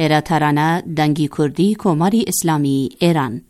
ایرا ترانه دنگی کردی کماری اسلامی ایران.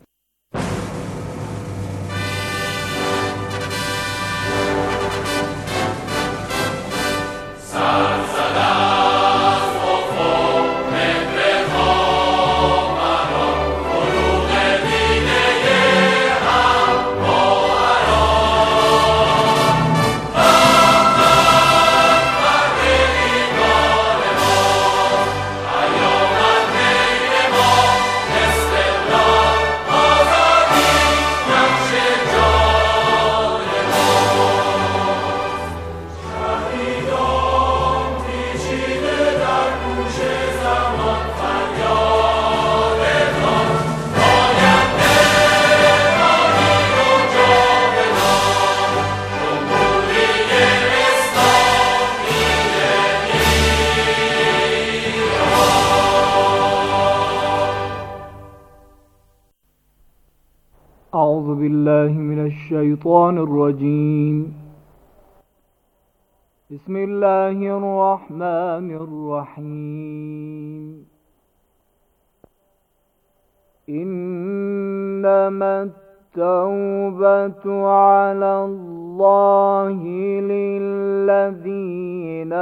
أعوذ بالله من الشيطان الرجيم. بسم الله الرحمن الرحيم. إنما التوبة على الله للذين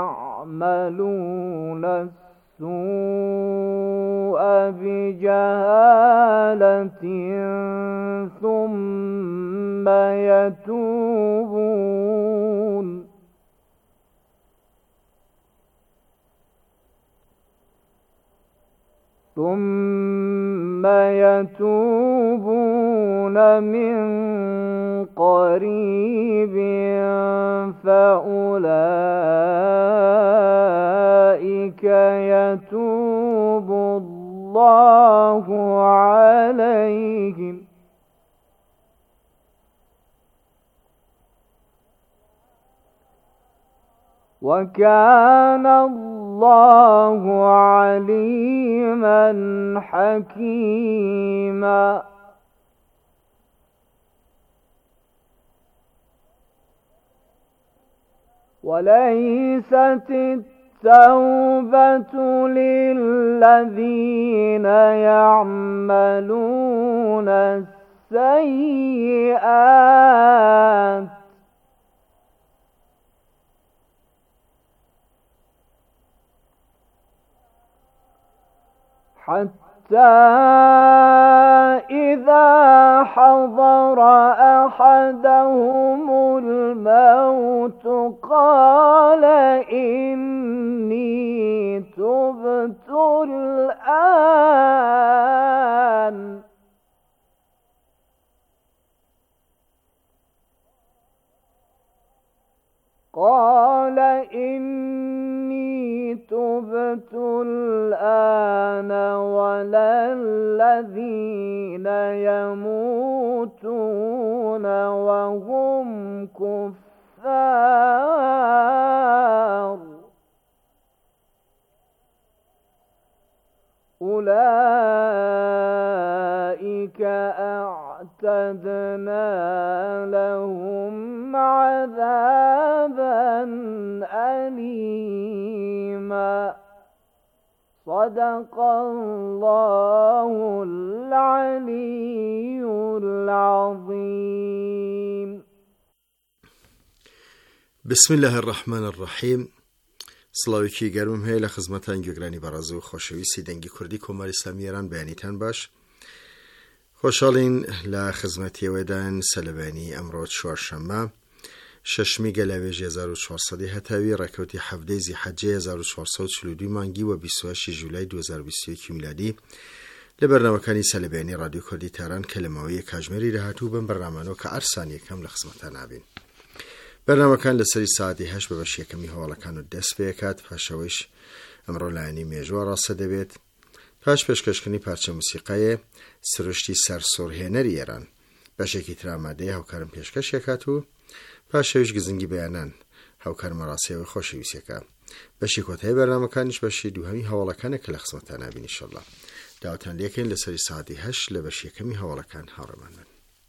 يعملون السوء بجهالة ثم يتوبون من قريب فأولئك يتوب الله عليهم وكان الله عليما حكيما. وليست التوبة للذين يعملون السيئات حتى إذا حضر أحدهم الموت قال إني تبت الآن ولا الذين يموتون وهم كفار أولئك أعتدنا لهم عذابا أليما. صدق الله العلي العظيم. بسم الله الرحمن الرحیم. سلاویکی گرمم هی لخدمتان گوگرانی برازو و خوشویستی دنگی کردی کماری اسلامی ایران بیانیتان باش. خوشحالین لخدمتی ودان سلبانی امروز چهارشنبه ششمی گلاویج 1400 هتاوی رکوتی 17 ذی‌حجه 1442 مانگی و 28 جولای 2021 میلادی لبرنامه‌کانی سلبانی رادیو کردی تهران کلماوی کاژمری رهاتو بن برنامه‌نو که ارسانی کم لخدمتان نابین. برنامه‌کان لسری ساعتی 8 ببش یکمی حوالکانو دست بیکات پاشویش امرو لانی میجوار راسته دبید پاش پیشکشکنی پارچه موسیقی سرشتی سرسورهنری ایران بشکی تراماده هاوکارم پیشکش یکاتو پاشویش گزنگی بیانان هاوکارم راسته و خوشویس یکا بشی کتای برنامه‌کانش بشی دوهمی حوالکان که لخدمتان نابین انشالله. دعوتان لیکن لسری ساعتی 8 لبش یکمی حوالکان هارمانن.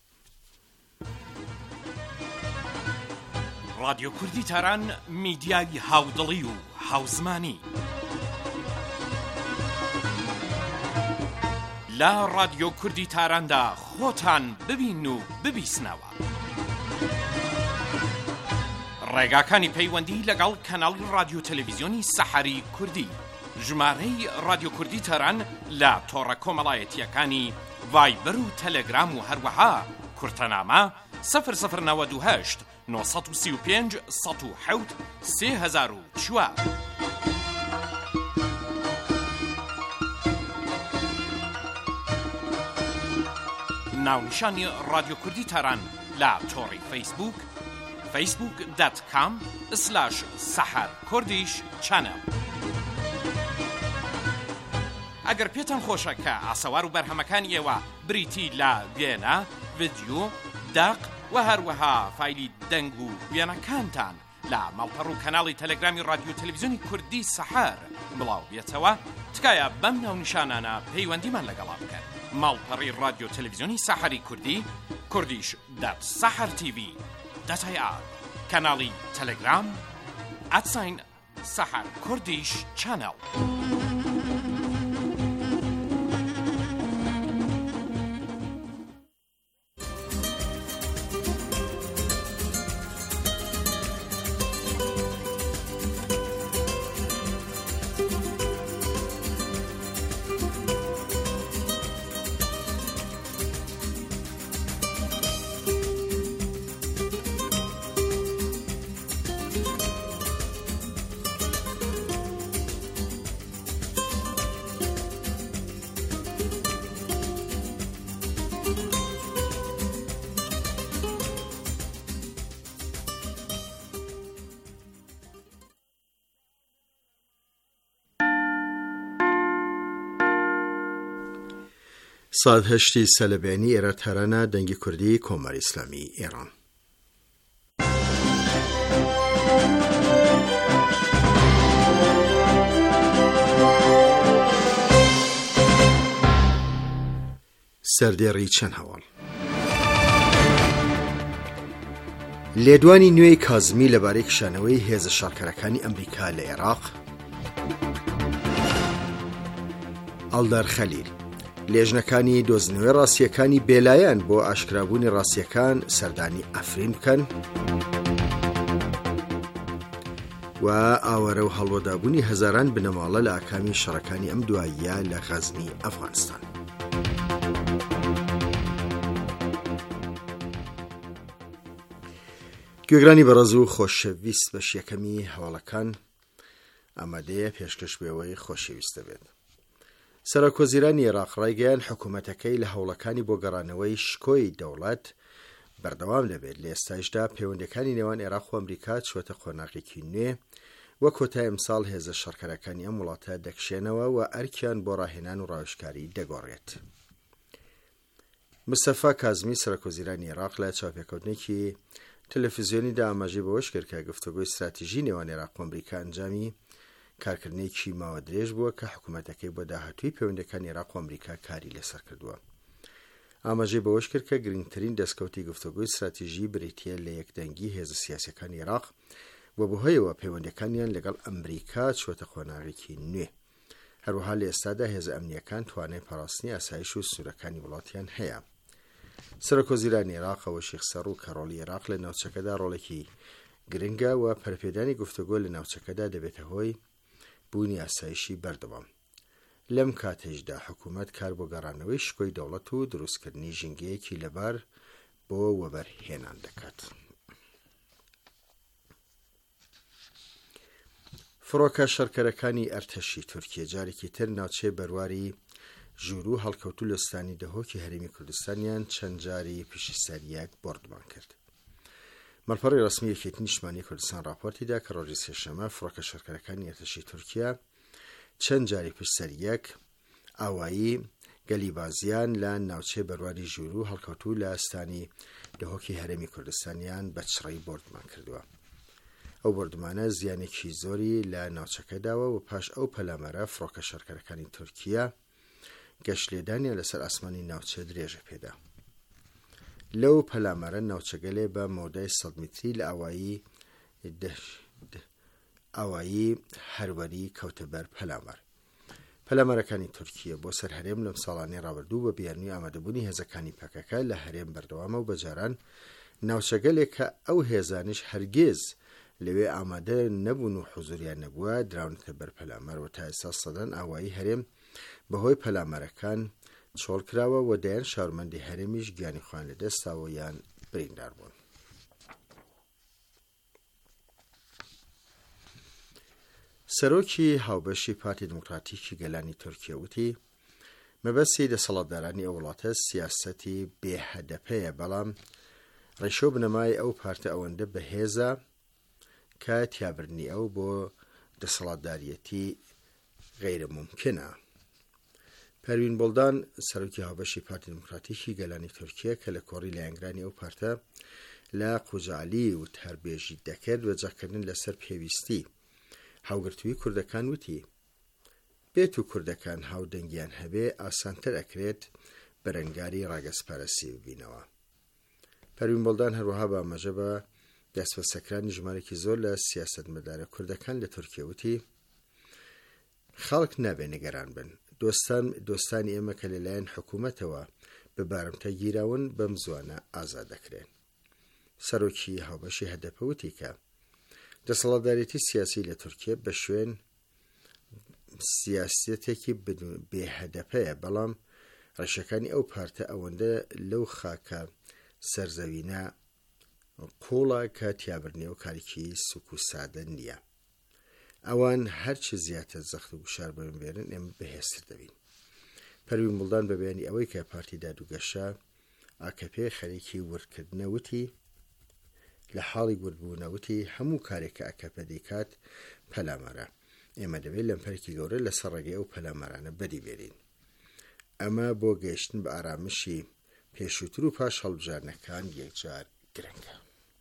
رادیو کوردی تهران میدیای هاودڵی و هاوزمانی لا رادیۆ کوردی تاراندا خۆتان ببین و ببیسنەوە. ڕێگاکانی پەیوەندی لەگەڵ کەناڵی رادیۆ تەلەڤیزیۆنی سەحەری کوردی، ژمارەی رادیۆ کوردی تاران لە تۆڕە کۆمەڵایەتیەکانی ڤایبەر و تەلەگرام و هەروەها کورتەنامە 0098 935 107 3004. ناونیشانی رادیۆ کوردی تاران لە تۆڕی فەیسبوک facebook.com/saharkurdish channel. ئەگەر پێتان خۆشە کە ئاسەوار و بەرهەمەکانی ئێوە بریتی لە وێنە، ڤیدیۆ، داق و هەروەها فایلی دەنگ و وێنەکانتان لە ماڵپەڕ و کەناڵی تەلەگرامی رادیۆ تەلەڤیزیۆنی کوردی سەحەر بڵاو بێتەوە، تکایە بەم ناونیشانانە پەیوەندیمان لەگەڵا بکەن. ماڵپەڕی رادیۆ تەلەڤیزیۆنی سەحەری کوردی kurdish.sahartv.ir، کەناڵی تەلەگرام @saharkurdish channel. ساد هەشتی سەلەبێنی ئێرە تەرەنە دەنگی کوردی کۆماری ئیسلامی ئێران. سەردێڕی چەند هەواڵ. لێدوانی نوێی کازمی لەبارەی کشانەوەی هێزە شارکەرەکانی ئەمریکا لە عێراق. ئەڵدار خەلیل لێژنەکانی دۆزنەوەی ڕاستیەکانی بێلایەن بۆ ئاشکرابوونی ڕاستیەکان سەردانی ئەفرین بکەن و ئاوەرە و هەڵوەدابوونی هەزاران بنەماڵە لە ئاکامی شەڕەکانی ئەم دواییە لە غەزنی ئەفغانستان. گوێگرانی بەڕێز و خۆشەویست، بەش یەکەمی هەواڵەکان ئامادەیە پێشکەش بێەوەی خۆشەویستە بێت. سەرۆکوەزیرانی عێراق ڕایگەیان حکوومەتەکەی لە هەوڵەکانی بۆ گەڕانەوەی شکۆی دەوڵەت بەردەوام دەبێت. لە ئێستاشدا پەیوەندەکانی نێوان عێراق و ئەمریکا چوەتە قۆناغێکی نوێ وە کۆتای ئەمساڵ هێزە شەڕکەرەکانی ئەم وڵاتە دەکشێنەوە و ئەرکیان بۆ ڕاهێنان و ڕاوێژکاری دەگۆڕێت. مستەفا کازمی سەرۆکوەزیرانی عێراق لە چاوپێکەوتنێکی تەلەڤیزیۆنیدا ئاماژەی بەوەش کرد کە گفتوگۆی استراتیژی نێوان عێراق و ئەمریکا ئەنجامی کارکردنێکی ماوە درێژ بووە کە حکوومەتەکەی بۆ داهاتووی پەیوەندەکانی عێراق و ئەمریکا کاری لەسەر کردووە. ئاماژەی بەوەش کرد کە گرنگترین دەستکەوتی گفتوگۆی استراتیژی بریتیە لە یەکدەنگی هێزە سیاسیەکانی عێراق و بەهۆیەوە پەیوەندەکانیان لەگەڵ ئەمریکا چوەتە قۆناغێکی نوێ. هەروەها لە ئێستادا هێزە ئەمنیەکان توانای پاراستنی ئاسایش و سوورەکانی وڵاتیان هەیە. سەرۆکوەزیرانی عێراقەوە شێخ سەڕوو کە ڕۆڵی عێراق لە ناوچەکەدا ڕۆڵێکی گرنگە و پەرپێدانی گفتوگۆ لە ناوچەکەدا دەبێتە هۆی بوونی ئاسایشی بەردەوام. لەم کاتێشدا حکوومەت کار بۆ گەڕانەوەی شکۆی دەوڵەت و دروستکردنی ژینگەیەکی لەبار بۆ وەبەرهێنان دەکات. فڕۆکە شەڕکەرەکانی ئەرتەشی تورکیە جارێکی تر ناوچەی بەرواری ژوور و هەڵکەوتو لەستانی دەهۆکی هەرێمی کوردستانیان چەند جاری پیشەسەریەک بۆردمان کرد. مەڵپەڕی ڕسمی یەکێتی نیشتمانی کوردستان راپۆرتیدا کە ڕۆژی سێشەمە فڕۆکە شەڕکەرەکانی ئەرتەشی تورکیا چەند جاری پیشەسەریەک ئاوایی گەلیبازیان لە ناوچەی بەرواری ژوور و هەڵکەوتو لە ئەستانی دەهۆکی هەرێمی کوردستانیان بە چڕەی بۆردمان کردووە. ئەو بۆردمانە زیانێکی زۆری لە ناوچەکەداوە و پاش ئەو پەلامەرە فڕۆکە شەڕکەرەکانی تورکیا گەشتلێدانیان لەسەر ئاسمانی ناوچە درێژە پێدا. لەو پەلامەرە ناوچەگەلێ بە مەودای 100 متری لە ئاوایی هەروەری کەوتەبەر پەلامەر. پەلامارەکانی تورکیە بۆ سەر هەرێم لەم ساڵانەی ڕابردوو بە بیانووی ئامادەبوونی هێزەکانی پەکەکە لە هەرێم بەردەوامە و بەجاران ناوچەگەلێک کە ئەو هێزانش هەرگیز لەوێ ئامادە نەبوون و حوزوریان نەبووە دراونەتە بەر پەلامار و تا ئێستا سەدان ئاوایی هەرێم بەهۆی پەلامارەکان چۆڵ کراوە و دایان شارمەندی هەرێمیش گیانی خوان لەدەستاوە یان بریندار بوون. سەرۆکی هاوبەشی پارتی دموکراتیکی گەلانی تورکیا وتی مەبەستی دەسەڵاتدارانی ئەو وڵاتە سیاسەتی بێهەدەپەیە، بەڵام ڕێشۆ بنەمای ئەو پارتە ئەوەندە بەهێزە کە تیابرنی ئەو بۆ دەسەڵاتداریەتی غەیرممکنە. پەروین بۆڵدان سەرۆکی هاوبەشی پارتی دموکراتیکی گەلانی تورکیا کە لە کۆڕی لایەنگرانی ئەو پارتە لە قوجالی و هەربێژی دەکرد و جاکردن لەسەر پێویستی هاوگرتووی کوردەکان وتی بێت و کوردەکان هاودەنگیان هەبێ ئاسانتر ئەکرێت بەرەنگاری ڕاگەزپارەسی ببینەوە. پەروین بۆڵدان هەروەها بە ئاماژە بە دەستبەسەکرانی ژمارەی زۆر لە سیاسەتمەدارە کوردەکان لە تورکیا وتی خەڵک نابێ نگەران بن، دۆستانی ئێمە کە لەلایەن حکوومەتەوە بە بارمتە گیراون بەم زوانە ئازاد دەکرێن. سەرۆکی هاوبەشی هەدەپە وتی کە دەسەڵاتدارێتی سیاسی لە تورکیا بە شوێن سیاسەتێکی بێهەدەپەیە، بەڵام ڕێشەکانی ئەو پارتە ئەوەندە لەو خاکە سەرزەوینە قوڵە کە تیابرنی و کارێکی سوک و سادە نییە. ئەوان هەرچی زیاتر زەخت و گوشار بێرن ئێمە بەهێزتر دەبین. پەروین بۆڵدان بە بەیانی ئەوەی کە پارتی دادوگەشە ئاکەپێ خەریکی وردکردنەوتی لە حاڵی گوردبوونەوتی هەموو کارێکە ئاکەپە دەیکات پەلامارە، ئێمە دەبێت لەمپەرێکی گەورە لە سەرڕێگەی ئەو پەلامارانە بەدی بێرین. ئەمە بۆ گەیشتن بە ئارامشی پێشووتر و پاش هەڵبژارنەکان یەکجار گرنگە.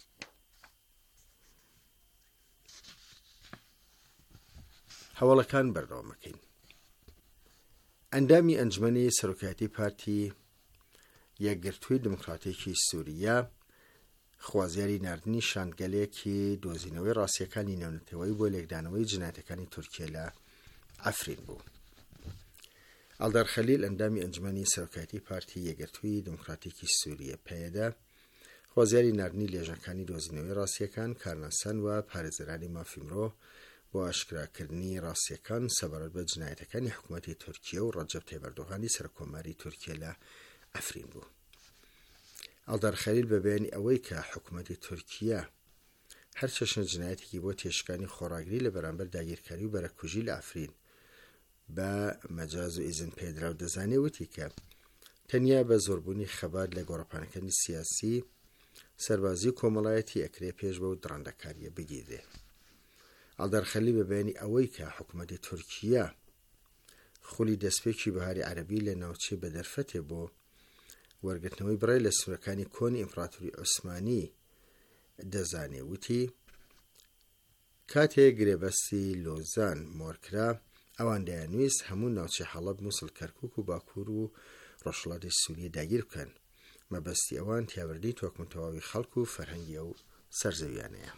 هەواڵەکان بەردەوامەکەین. ئەندامی ئەنجمەنی سەرۆکایەتی پارتی یەکگرتووی دموکراتێکی سووریا خوازیاری ناردنی شاندگەلێکی دۆزینەوەی ڕاستیەکانی نێونەتەوەی بۆ لێکدانەوەی جنایەتەکانی تورکیا لە ئەفرین بوو. ئەلدار خەلیل ئەندامی ئەنجمەنی سەرۆکایەتی پارتی یەکگرتووی دموکراتێکی سووریا پێدا خوازیاری ناردنی لێژەکانی دۆزینەوەی ڕاستیەکان، کارناسان و پارێزەرانی مافی مرۆ بۆ ئاشکراکردنی ڕاستیەکان سەبارەت بە جنایەتەکانی حکوومەتی تورکیا و ڕەجەب تایب ئەردۆغانی سەرکۆماری تورکیا لە ئەفرین بوو. ئەلدار خەلیل بە بەیانی ئەوەی کە حکوومەتی تورکیا هەر چەشنە جنایەتێکی بۆ تێشکانی خۆڕاگری لە بەرامبەر داگیرکاری و بەرەکوژی لە ئەفرین بە مەجاز و ئیزن پێدرا و دەزانێ وتی کە تەنیا بە زۆربوونی خەبات لە گۆڕەپانەکانی سیاسی سەربازی کۆمەڵایەتی ئەکرێ پێش بەو دڕندەکاریە بگیرێ. ئەلدار خەلیل بە بەیانی ئەوەی کە حکوومەتی تورکیا خولی دەستپێکی بەهاری عەرەبی لە ناوچێ بە دەرفەتێ بۆ وەرگرتنەوەی بڕای لە سوورەکانی کۆنی ئیمپراتۆری عوسمانی دەزانێ وتی کاتێک گرێبەستی لۆزان مۆرکرا ئەوان دەیانویست هەموو ناوچێ حەڵەب، مووسڵ، کەرکووک و باکوور و ڕۆژهەڵاتی سووریە داگیر بکەن. مەبەستی ئەوان تیابردی تۆکمتەواوی خەڵک و فەرهەنگی ئەو سەرزەویانەیە.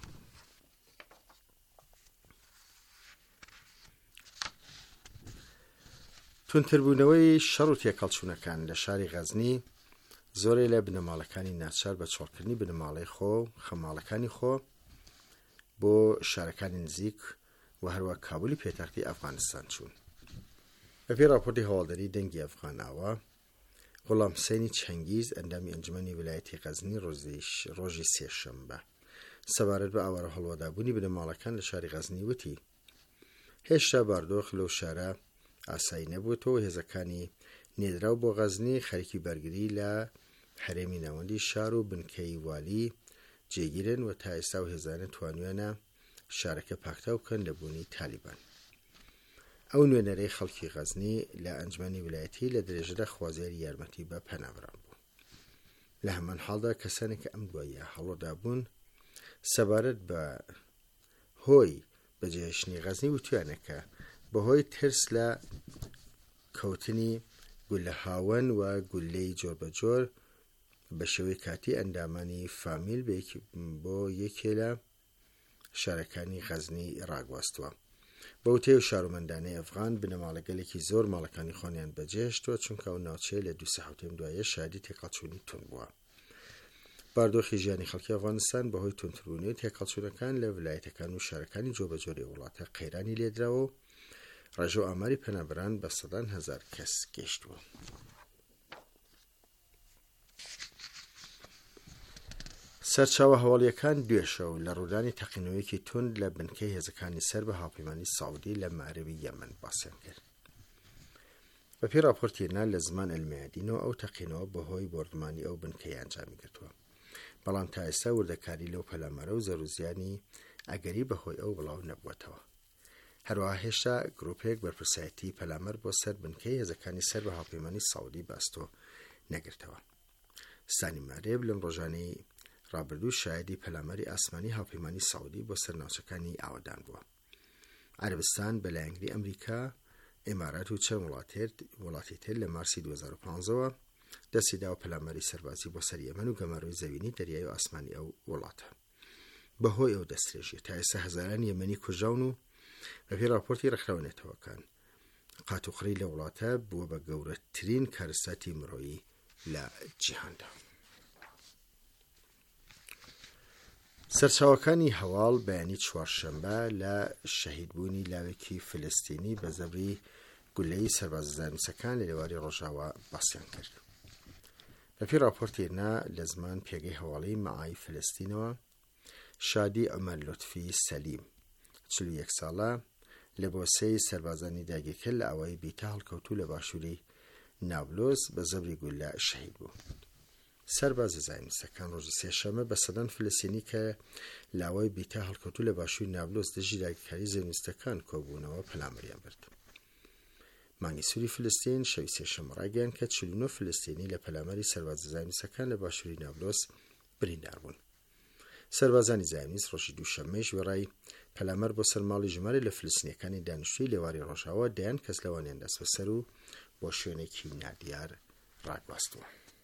تونتربوونەوەی شەڕ و تێکەڵچوونەکان لە شاری غەزنی زۆرێ لە بنەماڵەکانی ناچار بە چۆڵکردنی بنەماڵەی خۆ و خەماڵەکانی خۆ بۆ شارەکانی نزیک و هەروە کابولی پێتەختی ئەفغانستان چوون. بەپێی راپۆرتی هەواڵدەری دەنگی ئەفغاناوە، غوڵام حوسێنی چەنگیز ئەندامی ئەنجمەنی ویلایەتی غەزنی ڕۆژی سێشەمبە سەبارەت بە ئاوارە هەڵوەدابوونی بنەماڵەکان لە شاری غەزنی وتی هێشتا باردۆخ لەو شارە ئاسایی نەبووەوە. هێزەکانی نێدراو بۆ غەزنی خەریکی بەرگری لە هەرێمی ناوەندی شار و بنکەی والی جێگیرن و تا ئێستا و هێزانە توانویانە شارەکە پاکتاو بکەن لە بوونی تالیبان. ئەو نوێنەرەی خەڵکی غەزنی لە ئەنجمەنی ویلایەتی لە درێژەدا خوازیاری یارمەتی بە پەنابران بوو. لە هەمان حاڵدا کەسانێک کە ئەم دواییە هەڵۆدابوون سەبارەت بە هۆی بەجێهێشتنی غەزنی وتویانەکە بەهۆی ترس لە کەوتنی گولە هاون و گولەی جۆربەجۆر بە شێوەی کاتی ئەندامانی فامیل بۆ یەکێ لە شارەکانی غەزنی ڕاگواستووە. بە وتەی و شارۆمەندانەی ئەفغان بنەماڵەگەلێکی زۆر ماڵەکانی خۆیان بەجێهێشتووە چونکە ئەو ناوچەیە لە 2 هەفتەی دوایە شادی تێکەڵچوونی تون بووە. باردۆخی ژیانی خەڵکی ئەفغانستان بەهۆی تونتربوونی تێکەڵچوونەکان لە ویلایەتەکان و شارەکانی جۆبەجۆرەی وڵاتە قەیرانی لێدراوە و ڕێژە و ئاماری پەنابەران بە سەدان هەزار کەس گەیشتووە. سەرچاوە هەواڵیەکان دوێشە و لە ڕوودانی تەقینەوەیەکی تند لە بنکەی هێزەکانی سەر بە هاوپەیمانی ساودی لە مارەوی یەمەن باسییان کرد. بەپێی راپۆرتێنا لە زمان ئەلمایدینەوە ئەو تەقینەوە بەهۆی بردمانی ئەو بنکەی ئەنجامی گرتووە، بەڵام تا ئێستا وردەکاری لەو پەلامەرە و زەروزیانی ئەگەری بەهۆی ئەو بڵاو نەبووەتەوە. هەروەها هێشتا گرۆپێک بەرپرسایەتی پەلامەر بۆ سەر بنکەی هێزەکانی سەر بە هاوپەیمانی ساودی باستۆ نەگرتەوە. ستانی مارێب لەم ڕۆژانەی ڕابردوو شایدی پەلامەری ئاسمانی هاوپەیمانی ساودی بۆ سەر ناوچەکانی ئاوادان بووە. عەربستان بەلایەنگری ئەمریکا، ئێمارات و چەند وڵاتی تر لە مارسی 2015ەوە دەستیدا و پەلامەری سەربازی بۆ سەر یەمەن و گەماروی زەوینی دەریای و ئاسمانی ئەو وڵاتە. بەهۆی ئەو دەستێژی تا ئێستا هەزاران یەمەنی کوژراون و بەپێی راپۆرتی ڕێکخراونێتەوەکان قاتوقڕی لە وڵاتە بووە بە گەورەترین کارەساتی مرۆیی لە جیهاندا. سەرچاوەکانی هەواڵ بەیانی چوارشەمبە لە شەهیدبوونی لاوێکی فلستینی بە زەبری گولەی سەربازە زانوسەکان لە لێواری ڕۆژاوا باسییان کرد. بەپێی راپۆرتێنا لە زمان پێگەی هەواڵی مەعای فلستینەوە شادی عومەر لوتفی سەلیم 41 ساڵە لە بۆسەی سەربازانی داگیرکرد لە ئەوەی بیتا هەڵکەوتوو لە باشووری نابلۆز بە زەبری گولە شەهید بوو. سەربازە زانوسەکان ڕۆژی سێشەمە بە سەدان فلستینی کە لاوای بیتا هەڵکەوتوو لە باشووری نابلۆز دژی داگیرکاری زانوستەکان کۆبوونەوە پەلامەریان برد. مانگی سووری فلستین شەوی سێشەمە ڕاگەیاند کە 49 فلستینی لە پەلامەری سەربازە زانوسەکان لە باشووری نابلۆز بریندار بوون. سەربازانی زانویست ڕۆژی دووشەممەی وێڕای پەلامەر بۆ سەر ماڵی ژمارە لە فلستینیەکانی دانیشتووی لێواری ڕۆژاوا دەیان کەس لەوانیان دەست بەسەر و بۆ شوێنێکی نادیار ڕاگواستووە.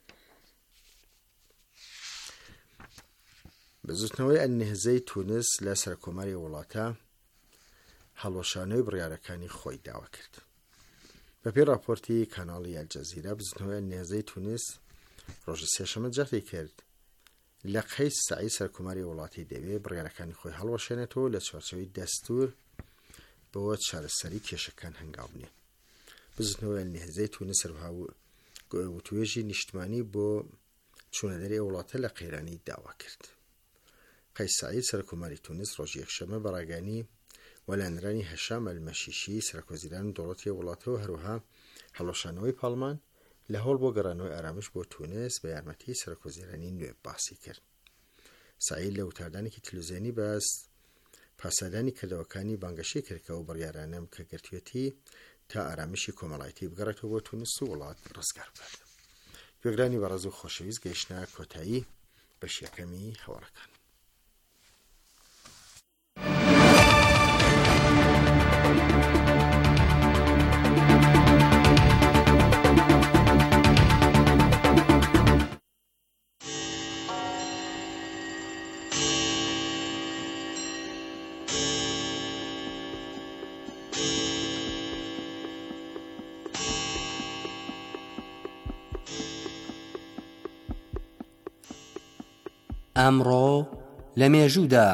بەزوتنەوەی ئەلنهزەی تونس لە سەرکۆماری وڵاتە هەڵوەشانەوەی بڕیارەکانی خۆی داوا کرد. بەپێی راپۆرتی کاناڵی ئەلجەزیرە بزوتنەوەی ئەلنهزەی تونس ڕۆژی سێشەمە جەختی کرد لە قەیس سەعید سەرکۆماری وڵاتی دەوێت بڕیارەکانی خۆی هەڵوەشێنێتەوە لە چوارچەوەی دەستور بۆ چارەسەری کێشەکان هەنگاو بنێ. بزوتنەوەی ئەلنهزەی تونس هەروەها وتوێژی نیشتمانی بۆ چوونەدەری وڵاتە لە قەیرانی داوا کرد. قەیس سەعید سەرکۆماری تونس ڕۆژی یەکشەمە بەڕاگانی وەلانرانی هەشام ئەلمەشیشی سەرکۆزیرانی دەوڵەتی وڵاتەوە هەروەها هەڵوەشانەوەی پاڵمان لە هەوڵ بۆ گەڕانەوەی ئارامش بۆ تونس بە یارمەتی سەرکۆزیرانی نوێ باسی کرد. سەعید لە وتاردانێکی تەلەڤیزیۆنی بەست پاسەدانی کردەوەکانی بانگەشی کردکە و بڕیارانەم کە گرتوێتی تا ئارامشی کۆمەڵایەتی بگەڕێتەوە بۆ تونس و وڵات ڕزگار بکات. گوێگرانی بەڕێز و خۆشەویست گەیشتنە کۆتایی بەشی یەکەمی هەوڵەکان. ئەمڕۆ لە مێژوودا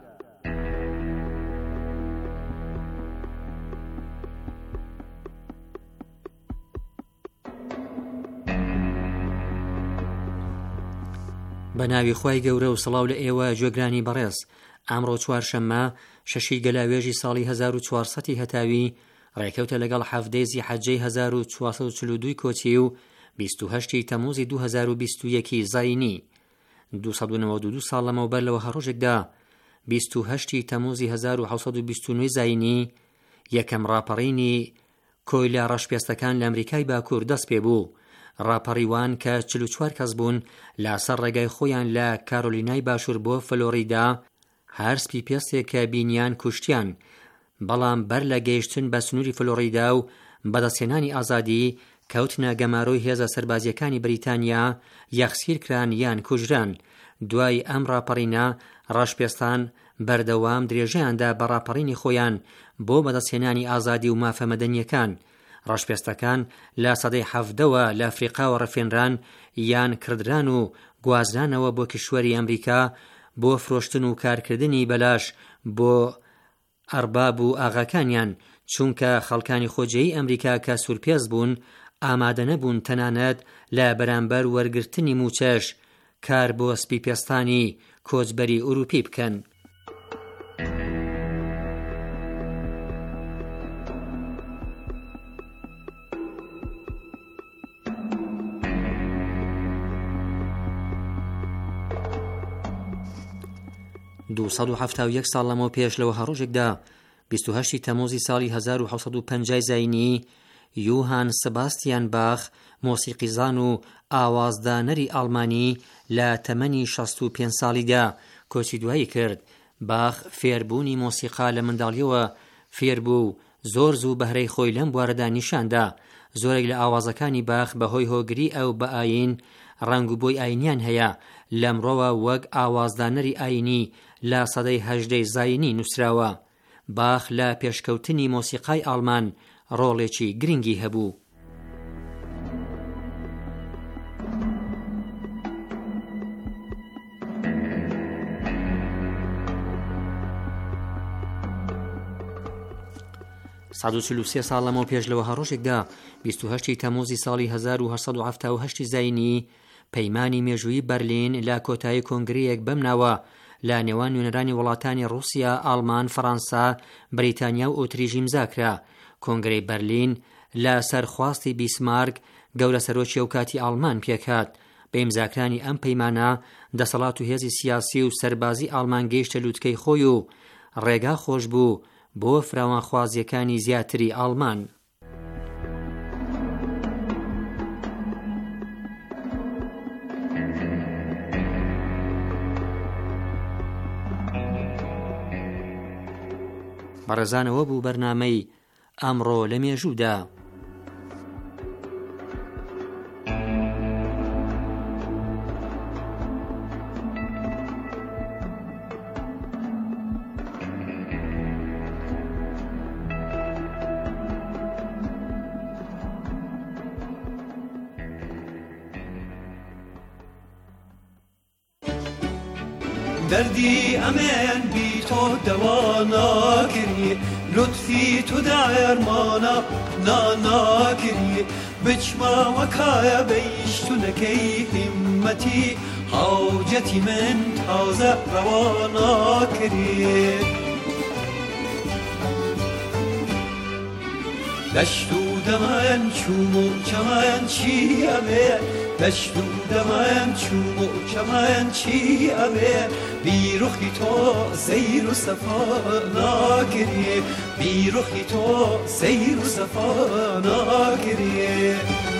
بە ناوی خوای گەورە و سڵاو لە ئێوە گوێگرانی بەڕێز. ئەمڕۆ چوارشەممە شەشی گەلاوێژی ساڵی 1400 هەتاوی ڕێکەوتە لەگەڵ حەفدەی زیحەجەی 1442 کۆچی و 28 تەموزی 2021 زاینی 292 ساڵ لەمەوبەر لەوە هەڕۆژێکدا 28 تەموزی 1729 زاینی یەکەم ڕاپەڕینی کۆیلە ڕەشپێستەکان لە ئەمریکای باکوور دەست پێ بوو. ڕاپەڕیوان کە 44 کەس بوون لەسەر ڕێگای خۆیان لە کارۆلینای باشوور بۆ فلۆریدا هەر سپی پێستێک کە بینیان کوشتیان، بەڵام بەر لە گەیشتن بە سنووری فلۆریدا و بەدەستهێنانی ئازادی کەوتنە گەمارۆی هێزە سەربازیەکانی بریتانیا یەخسیر کران یان کوژران. دوای ئەم ڕاپەڕینە ڕاشپێستان بەردەوام درێژەیاندا بەڕاپەڕینی خۆیان بۆ بەدەستهێنانی ئازادی و مافە مەدەنیەکان. ڕاشپێستەکان لە سەدەی حەڤدەوە لە ئەفریقاوە ڕەفێنران یان کردران و گوازرانەوە بۆ کشوەری ئەمریکا بۆ فرۆشتن و کارکردنی بەلاش بۆ ئەرباب و ئاغاکانیان، چونکە خەڵکانی خۆجێی ئەمریکا کە سوورپێز بوون ئامادە نەبوون تەنانەت لە بەرامبەر وەرگرتنی موچەش کار بۆ سپی پێستانی کۆچبەری ئوروپی بکەن. دو سەد و هەفتاد و یەک ساڵ لەمەوە پێش لەوە هەڕۆژێکدا 28 تەموزی ساڵی 1750 زاینی یوهان سباستیان باخ مۆسیقیزان و ئاوازدانەری ئەڵمانی لە تەمەنی 65 ساڵیدا کۆچی دوایی کرد. باخ فێربوونی مۆسیقا لە منداڵیەوە فێربوو، زۆر زوو بەهرەی خۆی لەم بوارەدا نیشاندا. زۆرێک لە ئاوازەکانی باخ بەهۆی هۆگری ئەو بە ئاین ڕنگ و بۆی ئاینیان هەیە. لەمڕۆوە وەک ئاوازدانەری ئاینی لە سەدەی 18 زاینی نووسراوە. باخ لە پێشکەوتنی مۆسیقای ئاڵمان ڕۆڵێکی گرنگی هەبوو. سەد و 43 ساڵ لەمەوە پێش لەوە هەڕۆژێکدا 28 تەموزی ساڵی 1878 زاینی پەیمانی مێژووی بەرلین لە کۆتایی کۆنگرەیەک بەم ناوە لە نێوان نوێنەرانی وڵاتانی رووسیا، ئاڵمان، فەڕەنسا، بریتانیا و ئۆتریژ ئیمزاکرا. کۆنگرەی بەرلین لە سەرخواستی بیسمارک گەورە سەرۆکی ئەو کاتی ئاڵمان پێکات. بە ئیمزاکرانی ئەم پەیمانە دەسەڵات و هێزی سیاسی و سەربازی ئاڵمان گەیشتە لووتکەی خۆی و ڕێگا خۆش بوو بۆ فراوانخوازیەکانی زیاتری ئاڵمان. بەڕێزانەوە بوو بەرنامەی ئەمڕۆ لە مێژوودا. دردی ئەمێن بی تۆ دەوا ناکردی، لوتفی تۆ دەرمانە ناکردی، بچماوەکایە بەیشتونەکەی هیممەتی حاوجەتی من تازە ڕەوا ناکردی. دەشت و دەمەن چوم و چەمەن چی ئەبێ، دەشت و دەمەن چوم و چەمەن چی ئەبێ، بیرۆخی تۆ سەیر و سەفا ناکردی، بیرۆخی تۆ سەیر و سەفا ناکردی.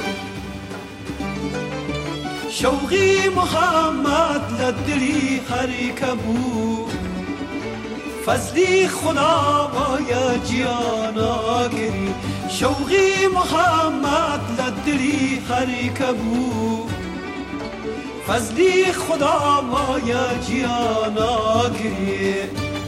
شەوقی محەممەد لە دلی خەریکە بوو، فەزلی خوداوایە گیاناگری. شەوقی محەممەد لە دلی خەریکە بوو، فەزلی خوداوایە گیاناگری.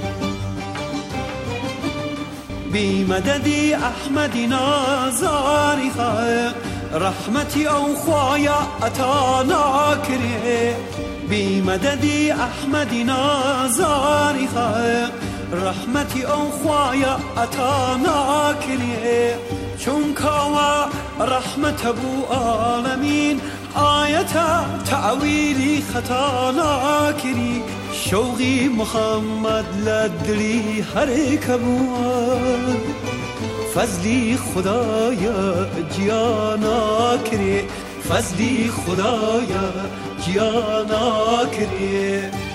بیمەدەدی ئەحمەدی نازاری خەق، ڕەحمەتی ئەو خوایە ئەتا ناکرێ. بیمەدەدی ئەحمەدی نازاری خەق، ڕەحمەتی ئەو خوایە ئەتا ناکرێ. چونکەوە ڕەحمەتە بوو ئاڵەمین، ئایەتە تەعویلی خەتا ناکری. شەوقی محەممەد لە دلی هەرێکە بووە، فەزلی خودایە گیاناکرێ، فەزلی خودایە گیاناکرێ.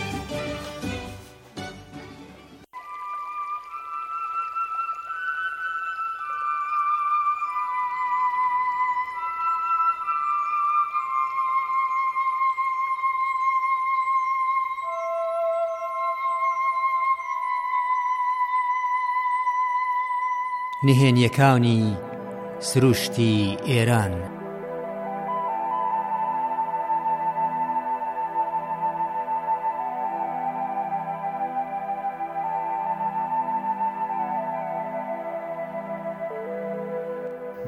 نهێنیەکانی سروشتی ئێران.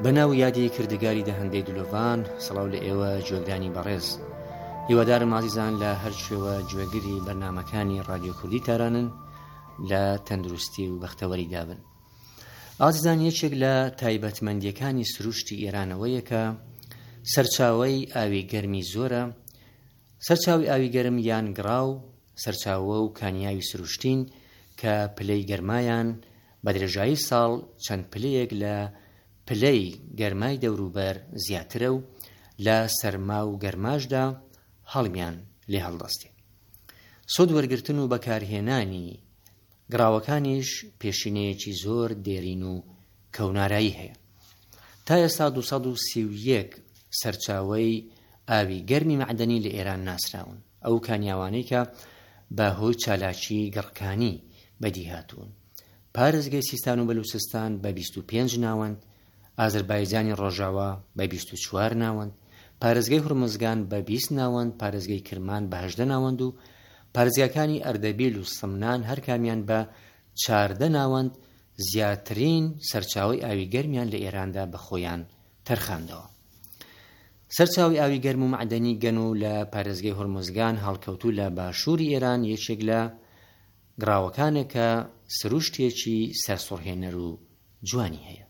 بەناو یادی کردگاری دەهەندەی دلۆڤان سەڵاو لە ئێوە گوێگرانی بەڕێز. هیوادارم ئازیزان لە هەر شوێوە گوێگری بەرنامەکانی ڕادیۆ کوردی تارانن لە تەندروستی و بەختەوەری دابن. ئازیزان، یەکێک لە تایبەتمەندیەکانی سروشتی ئێرانەوەیە کە سەرچاوەی ئاوی گەرمی زۆرە. سەرچاوی ئاوی گەرم یان گڕاو سەرچاوە و کانیاوی سروشتین کە پلەی گەرمایان بە درێژایی ساڵ چەند پلەیەک لە پلەی گەرمای دەوروبەر زیاترە و لە سەرما و گەرماشدا هەڵمیان لێ هەڵدەستێ. سۆد وەرگرتن و بەکارهێنانی گڕاوەکانیش پێشینەیەکی زۆر دێرین و کەونارایی هەیە. تا ئێستا 231 سەرچاوەی ئاوی گەرمی معدەنی لە ئێران ناسراون، ئەو کانیاوانەی کە بە هۆی چالاکی گڕکانی بەدی هاتوون. پارێزگای سیستان و بەلوچستان بە 25 ناوەند، ئازەربایجانی ڕۆژاوا بە 24 ناوەند، پارێزگای هورمزگان بە 20 ناوەند، پارێزگای کرمان بە 18 ناوەند و پارێزگاکانی ئەردەبیل و سمنان هەر کامیان بە 14 ناوەند زیاترین سەرچاوی ئاوی گەرمیان لە ئێراندا بە خۆیان تەرخاندەوە. سەرچاوی ئاوی گەرم و معدەنی گەن و لە پارێزگای هورمزگان هەڵکەوتو لە باشووری ئێران یەکێک لە گڕاوەکانێک کە سروشتێکی سەرسوڕهێنەر و جوانی هەیە.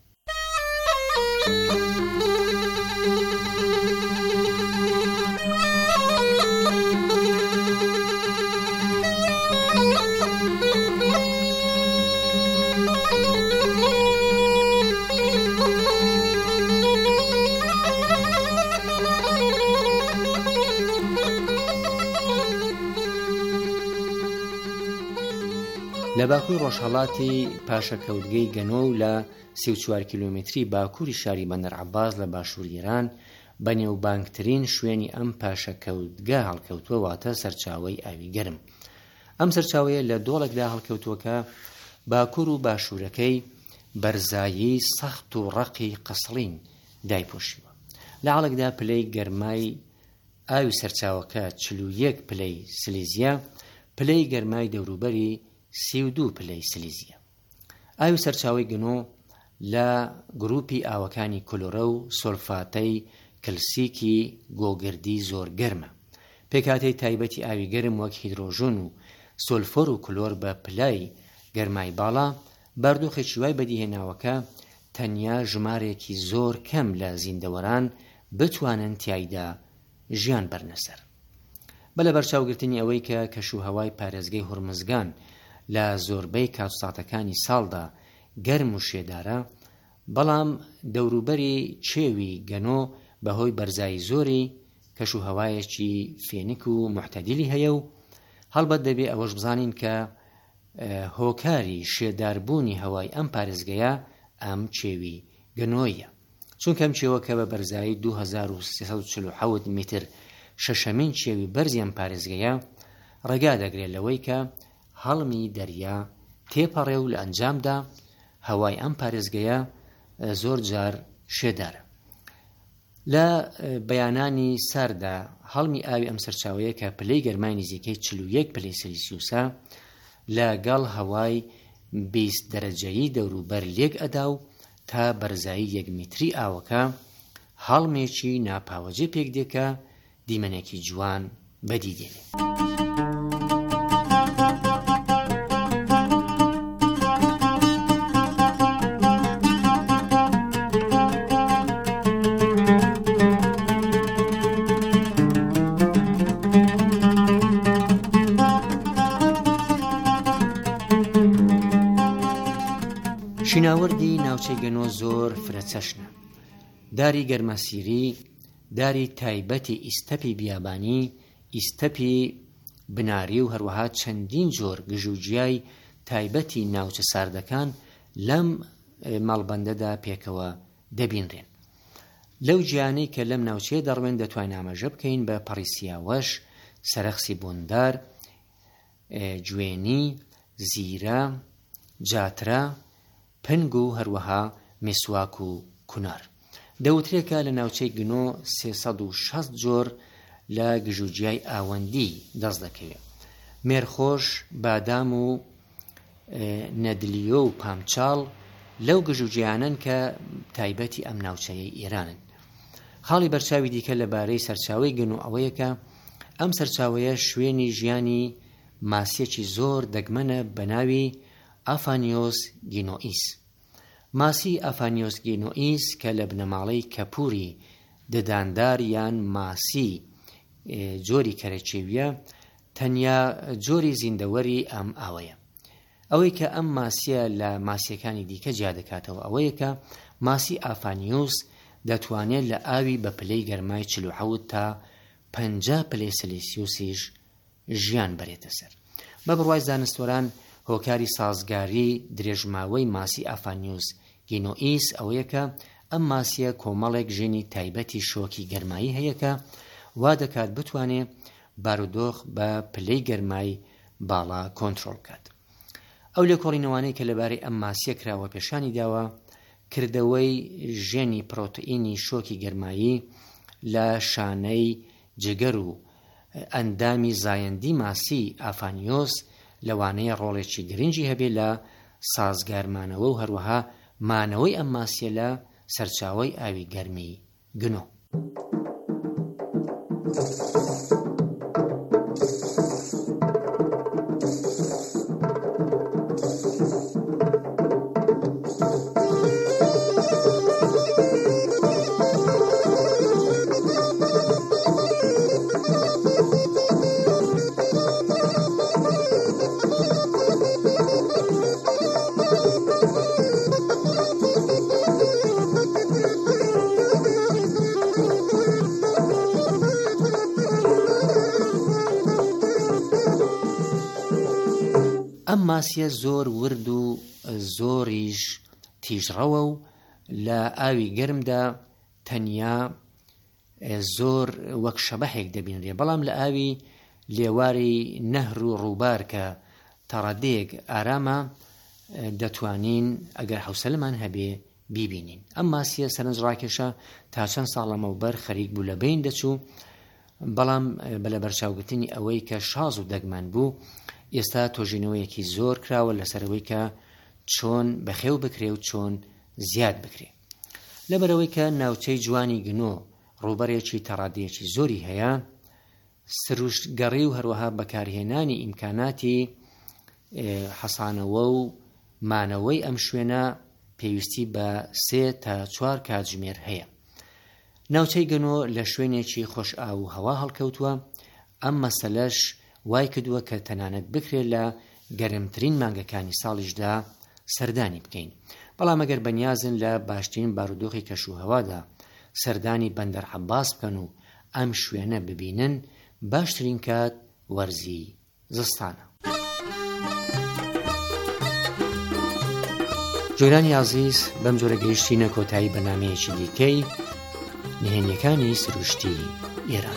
لە باکووری ڕۆژهەڵاتی پاشەکەوتگەی گەنۆ و لە 34 کیلۆمتری باکووری شاری بەندەر عەباس لە باشووری ئێران بەنێوبانگترین شوێنی ئەم پاشەکەوتگە هەڵکەوتووە، واتە سەرچاوەی ئاوی گەرم. ئەم سەرچاوەیە لە دۆڵێکدا هەڵکەوتووە کە باکوور و باشوورەکەی بەرزایی سەخت و ڕەقی قسڵین دایپۆشیوە. لە عەڵێکدا پلەی گەرمای ئاوی سەرچاوەکە 41 پلەی سلیزیە، پلەی گەرمای دەوروبەری 32 پلەی سلیزیە. ئاوی سەرچاوی گنۆ لە گروپی ئاوەکانی کلۆرە و سۆلفاتەی کلسیکی گۆگردی زۆر گەرمە. پێکاتەی تایبەتی ئاوی گەرم وەک هیدرۆژن و سۆلفۆر و کلۆر بە پلای گەرمای باڵا باردۆخێکی وای بەدیهێناوەکە تەنیا ژمارێکی زۆر کەم لە زیندەوەران بتوانن تیایدا ژیان بەرنەسەر. بەلە بەرچاوگرتنی ئەوەی کە کەشوهەوای پارێزگای هورمزگان لە زۆربەی کاتوساتەکانی ساڵدا گەرم و شێدارە، بەڵام دەوروبەری چێوی گەنۆ بەهۆی بەرزایی زۆری کەشوهەوایەکی فێنک و محتەدیلی هەیە و هەڵبەت دەبێ ئەوەش بزانین کە هۆکاری شێداربوونی هەوای ئەم پارێزگەیە ئەم چێوی گەنۆیە، چونکە ئەم چێوە کە بە بەرزایی 2347 میتر شەشەمین چێوی بەرزی ئەم پارێزگەیە ڕێگا دەگرێت لەوەی کە هەڵمی دەریا تێپەڕێ و لە ئەنجامدا هەوای ئەم پارێزگەیە زۆر جار شێدارە. لە بەیانانی ساردا هەڵمی ئاوی ئەم سەرچاوەیە کە پلەی گەرمای نزیکەی 41 پلەی سلیسیوسە لەگەڵ هەوای 20 دەرەجەیی دەوروبەر لێک ئەدا و تا بەرزایی 1 میتری ئاوەکە هەڵمێکی ناپاوەجێ پێک دێکە دیمەنێکی جوان بەدی دێنێت. شیناوەردی ناوچەی گەنۆ زۆر فرەچەشنە. داری گەرمەسیری، داری تایبەتی ئیستەپی بیابانی، ئیستەپی بناری و هەروەها چەندین جۆر گژوجیای تایبەتی ناوچە ساردەکان لەم ماڵبەندەدا پێکەوە دەبینرێن. لەو گیانەی کە لەم ناوچەیە دەڕوێن دەتوانین ئاماژە بکەین بە پەڕیسیاوەش، سەرەخسی بۆندار، گوێنی، زیرە، جاترە، پنگ و هەروەها مسواک و کونار. دەوترێکە لە ناوچەی گنۆ 360 جۆر لە گژوجیای ئاوەندی دەست دەکەوێت. مێرخۆش، بادام و نەدلیۆ و پامچاڵ لەو گژوجیانن کە تایبەتی ئەم ناوچەیە ئێرانن. خاڵی بەرچاوی دیکە لەبارەی سەرچاوەی گن و ئەوەیە کە ئەم سەرچاوەیە شوێنی ژیانی ماسیەکی زۆر دەگمەنە بە ناوی ئافانیۆس گینۆئیس. ماسی ئافانیۆس گینۆئیس کە لە بنەماڵەی کەپووری دداندار یان ماسی جۆری کەرەچێویە تەنیا جۆری زیندەوەری ئەم ئاوەیە. ئەوەی کە ئەم ماسیە لە ماسیەکانی دیکە جیا دەکاتەوە ئەوەیە کە ماسی ئافانیۆس دەتوانێت لە ئاوی بە پلەی گەرمای 47 تا 50 پلەی سەلسیوسیش ژیان بەرێتە سەر. بە بڕوای زانستوەران هۆکاری سازگاری درێژماوەی ماسی ئافانیۆس گینۆئیس ئەوەیە کە ئەم ماسیە کۆمەڵێک ژێنی تایبەتی شۆکی گەرمایی هەیە کە وا دەکات بتوانێت بارودۆخ بە پلەی گەرمای باڵا کۆنتڕۆڵ بکات. ئەو لێکۆڵینەوانەی کە لەبارەی ئەم ماسیە کراوە پێشانی داوە کردەوەی ژێنی پرۆتئینی شۆکی گەرمایی لە شانەی جگەر و ئەندامی زایەندی ماسی ئافانیۆس لەوانەیە ڕۆڵێکی گرنگی هەبێت لە سازگارمانەوە و هەروەها مانەوەی ئەم ماسیە لە سەرچاوەی ئاوی گەرمی گنۆ. ئەم ماسیە زۆر ورد و زۆریش تیژڕەوە و لە ئاوی گەرمدا تەنیا زۆر وەک شەبەحێک دەبینرێ، بەڵام لە ئاوی لێواری نەهر و ڕووبار کە تەڕەدەیەک ئارامە دەتوانین ئەگەر حوسەلەمان هەبێ بیبینین. ئەم ماسیە سەرنج ڕاکێشە تا چەند ساڵەمەوبەر خەریک بوو لە بین دەچوو، بەڵام بە لە بەرچاوگرتنی ئەوەی کە شاز و دەگمان بوو ئێستا تۆژینەوەیەکی زۆر کراوە لەسەرەوەی کە چۆن بەخێو بکرێ و چۆن زیاد بکرێ. لەبەرەوەی کە ناوچەی جوانی گنۆ ڕوبەرێکی تەڕادەیەکی زۆری هەیە، سروشتگەڕی و هەروەها بەکارهێنانی ئیمکاناتی حەسانەوە و مانەوەی ئەم شوێنە پێویستی بە 3 تا 4 کاتژمێر هەیە. ناوچەی گنۆ لە شوێنێکی خۆش ئاو و هەوا هەڵکەوتووە. ئەم مەسەلەش وای کردووە کە تەنانەت بکرێت لە گەرمترین مانگەکانی ساڵیشدا سەردانی بکەین، بەڵام ئەگەر بەنیازن لە باشترین بارودۆخی کەشوهەوادا سەردانی بەندەر عەباس بکەن و ئەم شوێنە ببینن، باشترین کات وەرزی زستانە. جۆرانی عەزیز، بەم جۆرە گەیشتینە کۆتایی بەنامەیەکی دیکەی نهێنیەکانی سروشتی ئێران.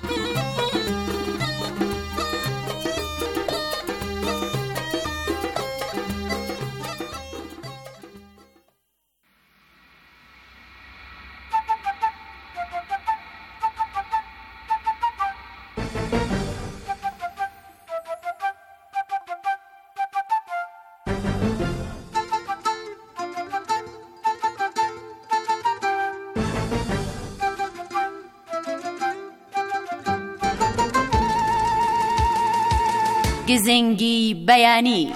گزنگی بەیانی.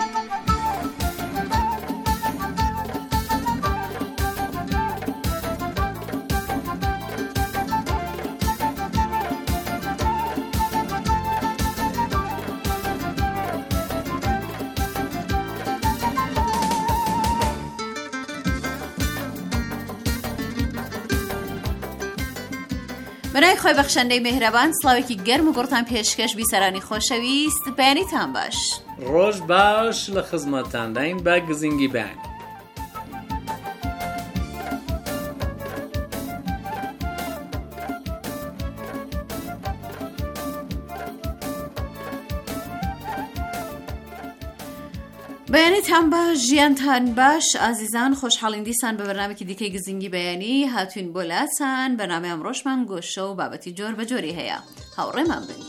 بەنای خۆی بەخشەندەی مێهرەبان، سڵاوێکی گەرم و گوڕتان پێشکەش بیسەرانی خۆشەویست، بەیانیتان باش. ڕۆژ باش لە خزمەتتان داین بە گزنگی بەیانی. بەیانیتان باش، ژیانتان باش. ئازیزان، خۆشحاڵین دیسان بە بەرنامێکی دیکەی گزنگی بەیانی هاتوین بۆ لاتان. بەنامەی ئەمڕۆشمان گۆشە و بابەتی جۆر بە جۆری هەیە. هاوڕێمان بن.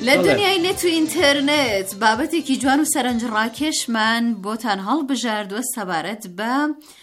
لە دنیای نێت و ئینتەرنێت بابەتێکی جوان و سەرنجڕاکێشمان بۆتان هەڵبژاردووە سەبارەت بە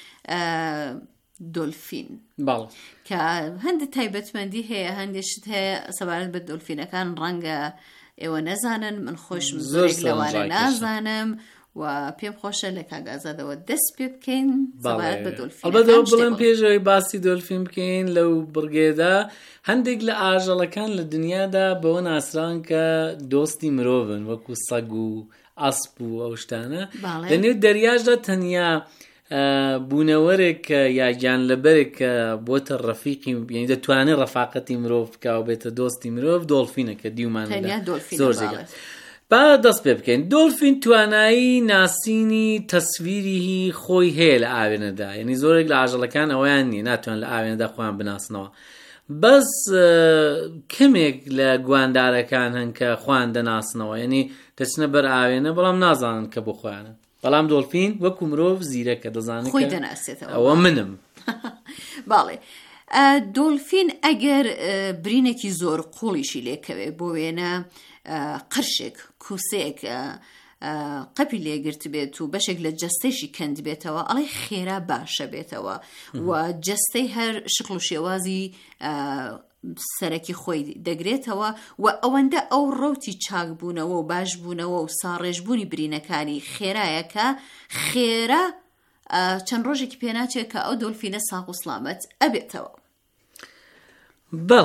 دۆلفین کە هەندێک تایبەتمەندی هەیە هەندێشت هەیە سەبارەت بە دۆلفینەکان ڕەنگە ئێوە نەزانن من خۆشم زۆرێک لەوانە نازانم و پێم خۆشە لە کاگازادەوە دەست پێ بکەین سەبارەت بە دۆلفینەکان بڵێن پێشەوەی باسی دۆلفین بکەین لەو بڕگێدا هەندێک لە ئاژەڵەکان لە دنیادا بەوە ناسران کە دۆستی مرۆڤن وەکو سەگ و ئەسپ و ئەو شتانە لەنێو دەریاشدا تەنیا بوونەوەرێک یا گیانلەبەرێک بۆتە ڕەفیقی یعنی دەتوانێت ڕەفاقەتی مرۆڤ بکا و بێتە دۆستی مرۆڤ دۆلفینەکە دیوماندا زۆر جێگە با دەست پێ بکەین. دۆلفین توانایی ناسینی تەسویری خۆی هەیە لە ئاوێنەدا، یعنی زۆرێک لە ئاژەڵەکان ئەویان نیە ناتوان لە ئاوێنەدا خۆیان بناسنەوە، بەس کەمێک لە گواندارەکان هەن کە خۆیان دەناسنەوە، یعنی دەچنە بەر ئاوێنە بەڵام نازانن کە بۆ خۆیانە. بەڵام دۆلفین وەکو مرۆڤ زیرەکە دەزانێت خۆی دەناسێتەوە. ئەوە منم. باڵێ دۆلفین ئەگەر برینێکی زۆر قوڵیشی لێکەوێ بۆ وێنە قرشێک کوسێک قەپی لێگرت بێت و بەشێک لە جەستەیشی کەند بێتەوە ئەڵێ خێرا باشە بێتەوە و جەستەی هەر شقل و شێوازی سەرەکی خۆی دەگرێتەوە و ئەوەندە ئەو ڕەوتی چاکبوونەوە و باشبوونەوە و ساڕێژبوونی برینەکانی خێرایەکە خێرا چەند ڕۆژێکی پێناچێت کە ئەو دۆلفینە ساق و سلامەت ئەبێتەوە. بەڵ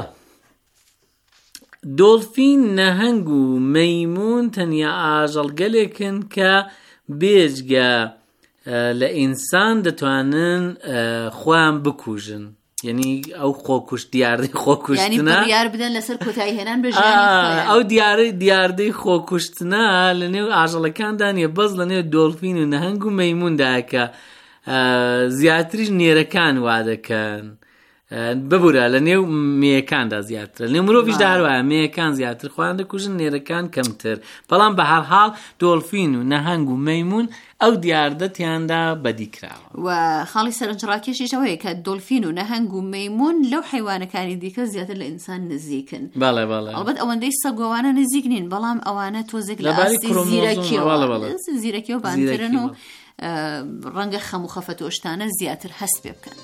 دۆلفین نەهەنگ و مەیمون تەنیا ئاژەڵگەلێکن کە بێجگە لە ئینسان دەتوانن خۆیان بکوژن، یعنی ئەو خۆکوشت دیاردەی خۆکوشتنە یار بدەن لەسەر کۆتایی هێنان بەژیانی ئەو دیاردەی خۆکوشتنە لە نێو ئاژەڵەکاندا نیە، بەس لە نێو دۆلفین و نەهەنگ و مەیموندایە کە زیاتریش نێرەکان وا دەکەن. ببوورە لە نێو مێیەکاندا زیاتر، لە نێو مرۆڤیشدا هەروایە مێیەکان زیاتر خۆیان دەکوژن نێرەکان کەمتر، بەڵام بە هەر حاڵ دۆلفین و نەهەنگ و مەیمون ئەو دیاردە تیاندا بەدیکراوە. و خاڵی سەرنجڕاکێشیش ئەوەیە کە دۆلفین و نەهەنگ و مەیمون لەو حیوانەکانی دیکە زیاتر لە ئینسان نزیکن. بەڵێ ئەڵبەت ئەوەندەی سەگۆوانە نزیک نین، بەڵام ئەوانە تۆزێک لە ئاستی زیرەکیەوە بانترن و ڕەنگە خەم و خەفەتۆشتانە زیاتر هەست پێ بکەن.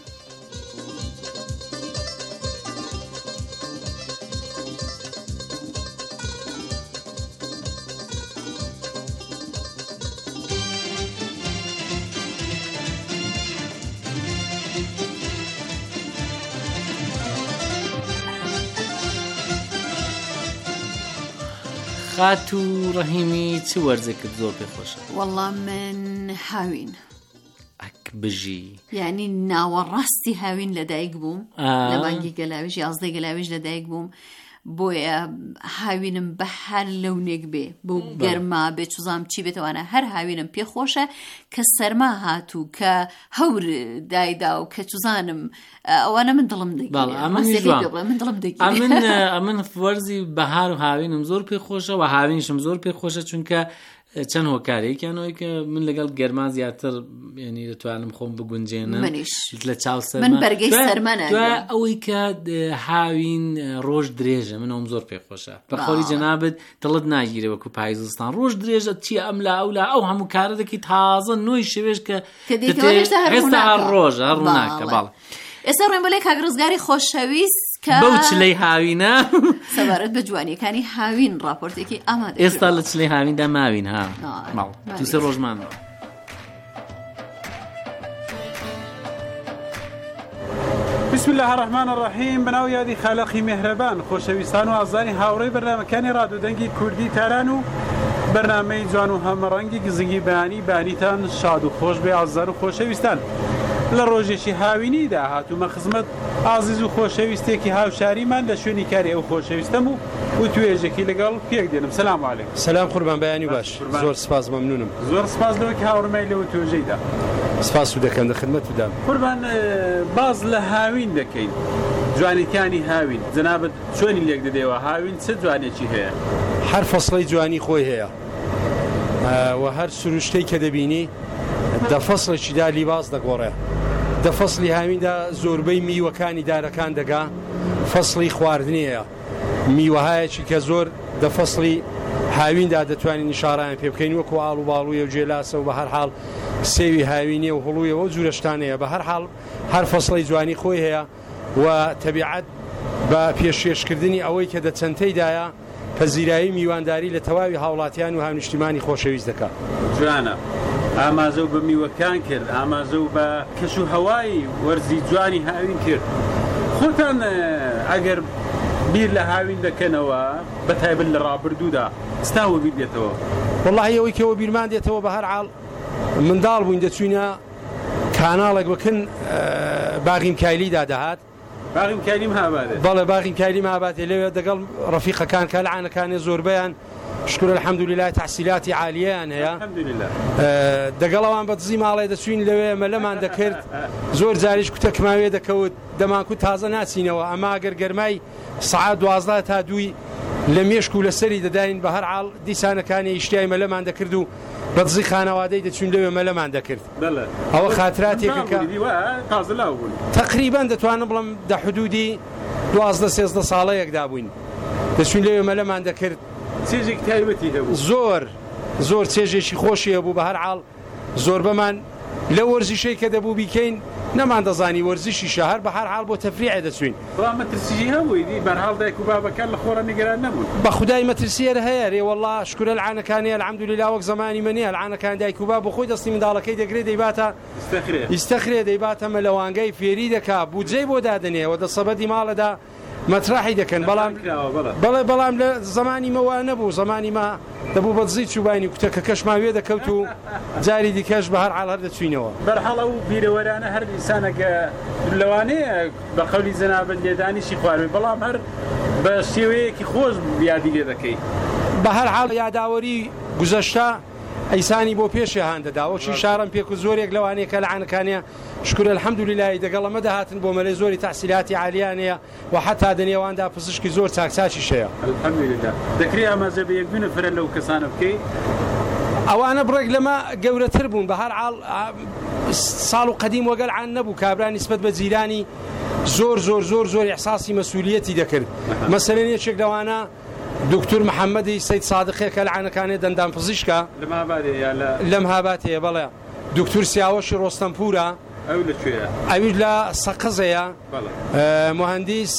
خات و ڕەحیمی چ وەرزێکت زۆر پێ خۆشە؟ وەڵڵا من هاوین بژی، یعنی ناوەڕاستی هاوین لەدایک بووم لە مانگی گەلاویش 11 گەلاویش لەدایک بووم، بۆیە هاوینم بە هەر لەونێک بێ بۆ گەرما بێ چوزام چی بێتەوانە هەر هاوینم پێ خۆشە کە سەرما هاتوو کە هەور دایدا و کە چوزانم ئەوانە من دڵم دەگیرێ. ئەمن وەرزی بەهار و هاوینم زۆر پێ خۆشە و هاوینشم زۆر پێ خۆشە چونکە چەند هۆکارێکیانەوەی کە من لەگەڵ گەرما زیاتر ینی دەتوانم خۆم بگونجێنم لە چاو سەرما. من بەرگەی سەرمانە ئەوەی کە هاوین ڕۆژ درێژە منەوەم زۆر پێ خۆشە، بەخۆری جەنابەت دڵت ناگیرێ وەکو پایزستان ڕۆژ درێژە چی ئەم لا ئەولا ئەو هەموو کارە دەکەی تازە نۆی شەوێش کە هێستا هەر ڕۆژە ڕووناکە. باڵ ئێستا ڕێم بەلێ کاک ڕزگاری خۆشەویست بەو چلەی هاوینە سەبارەت بە جوانیەکانی هاوین راپۆرتێکی ئامادە ئێستا لە چلەی هاویندا ماوین ها تو سێ ڕۆژمان. بسم الله الرحمن الرحیم. بەناو یادی خالقی مهرەبان خۆشەویستان و ئازانی هاوڕێی بەرنامەکانی ڕادیۆدەنگی کوردی تاران و بەرنامەی جوان و هەمەڕەنگی گزنگی بەیانی بانیتان شاد و خۆش بێ ئازار و خۆشەویستان. لە ڕۆژێکی هاوینیدا هاتوومە خزمەت ئازیز و خۆشەویستێکی هاوشاریمان لە شوێنی کاری ئەو خۆشەویستەم و توێژێکی لەگەڵ پێک دێنم. سلام علیکم. سلام قوربان بەیانی باش، زۆر سپاس مەمنونم. زۆر سپاس لەوەی هاوڕێمای لەوە توێژەیدا. سپاس و دەکەم لە خدمەتتودام. قوربان باز لە هاوین دەکەین، جوانیەکانی هاوین جەنابەت چۆنی لێک دەدەیەوە؟ هاوین چه جوانێکی هەیە؟ هەر فەسڵی جوانی خۆی هەیە و هەر سروشتەی کە دەبینی دە فەسڵێکیدا لیباس دەگۆڕێ. دە فەسڵی هاویندا زۆربەی میوەکانی دارەکان دەگا، فەسڵی خواردنیەیە، میوەهایەکی کە زۆر دەفەسڵی هاویندا دەتوانین نیشاڕیان پێ بکەین وەکو ئاڵ و باڵوویە و جێلاسە و بە هەر حاڵ سێوی هاوینێ و هەڵوویەوە و جورە شتانەیە بە هەر حاڵ هەر فەسڵی جوانی خۆی هەیە و تەبیعەت بە پێشێشکردنی ئەوەی کە دەچەندەیدایە پەزیرایی میوانداری لە تەواوی هاوڵاتیان و هاونیشتیمانی خۆشەویست دەکات. جوانە ئاماژە و بە میوەکان کرد، ئاماژە و بە کەش و هەوای وەرزی جوانی هاوین کرد. خۆتان ئەگەر بیر لە هاوین دەکەنەوە بە تایبەت لە ڕابردوودا ستاوە بیر دێتەوە؟ وەڵاهی ئەوەی کەەوە بیرمان دێتەوە بە هەر حاڵ منداڵ بووین دەچوینە کاناڵێک بکن باغیم کایلیدا دەهات باغیم کایلیم هابادێ بەڵێ باغیم کایلیم هاباتێ لەوێ دەگەڵ ڕەفیقەکان کە لەعانەکانێ زۆربیان شکر الحەمدولله تحسیلاتی عالیەیان هەیە دەگەڵەوان بە دزی ماڵێ دەچوین لەوێ مەلەمان دەکرد زۆر جاریش کوتە کماوێ دەکەوت دەمانکو تازە ناچینەوە ئەما ئەگەر گەرمای سەعات 12 تا 2 لە مێشک و لەسەری دەداین بە هەر حاڵ دیسانەکانی ئیشتیای مەلەمان دەکرد و بە دزی خانەوادەی دەچوین لەوێ مەلەمان دەکرد. ئەوە خاتراتێکەکە تقریبان دەتوانم بڵم دە حدودی 12-13 ساڵەیەکدا بووین دەچوین لەوێ مەلەمان دەکرد. چێژێکی تایبەتی هەبوو زۆر چێژێکی خۆشی هەبوو بە هەر حاڵ زۆر بەمان لە وەرزیشەی کە دەبوو بیکەین نەمان دەزانی وەرزشی شەهر بە هەر حاڵ بۆ تەفریعە دەچوین. مەترسیی هەبووی بەرحاڵ دایک و بابەکان لە خۆرە نیگەران نەبوون. بە خودای مەترسیەر هەیە رێ وەڵڵا شکورە العانەکانی الحەمدولله وەک زمانی منێ العانەکان دایک و باب بۆ خۆی دەستی منداڵەکەی دەگرێت دەیباتە ئیستەخرێ دەیباتە مەلەوانگەی فێری دەکا بودجەی بۆ دادنێ و دەسەبەدی ماڵەدا مەتراحی دەکەن بەڵام لە زمانی مەوە نەبوو زمانی ما دەبوو بە دزی چوبانی کوتەکە کەشماوێ دەکەوت و جاری دیکەش بە هەر حاڵ هەر دەچوینەوە. بەرحاڵە و بیرەوەرانە هەر ئینسانەکە لەوانەیە بە قەولی جەنابەت لێدانیشی خواروی بەڵام هەر بە شێوەیەکی خۆش یادی لێ دەکەی. بە هەر حاڵ یاداوەری گوزەشتا ئەیسانی بۆ پێشی هاندەدا وەکی شارم پێک و زۆرێک لەوانەیە کە لەعانەکانەیە شکر الحەمدولله دەگەڵ ئەمە دەهاتن بۆ مەلەی زۆری تەحسیلاتی عالیانەیە و حتا دنێواندا پزیشکی زۆر چاکچاکیش هەیە. الحەمدولله دەکرێت ئاماژە بە یەک نەفرە لەو کەسانە بکەی ئەوانە بڕێک لەمە گەورەتر بوون بە هەر حاڵ ساڵ و قەدیم وەگەل عان نەبوو کابرا نسبەت بە جیرانی زۆر ئیحساسی مەسئولیەتی دەکرد. مەسەلەن یەکێک لەوانە دکتور محەممەدی سەید سادقێ کە لەعانەکانێ دەندان پزیشکە لەم هاباتەیە بەڵێ دکتور سیاوەشی ڕۆستەمپورە ئەویش لە سەقزەیە مهندیس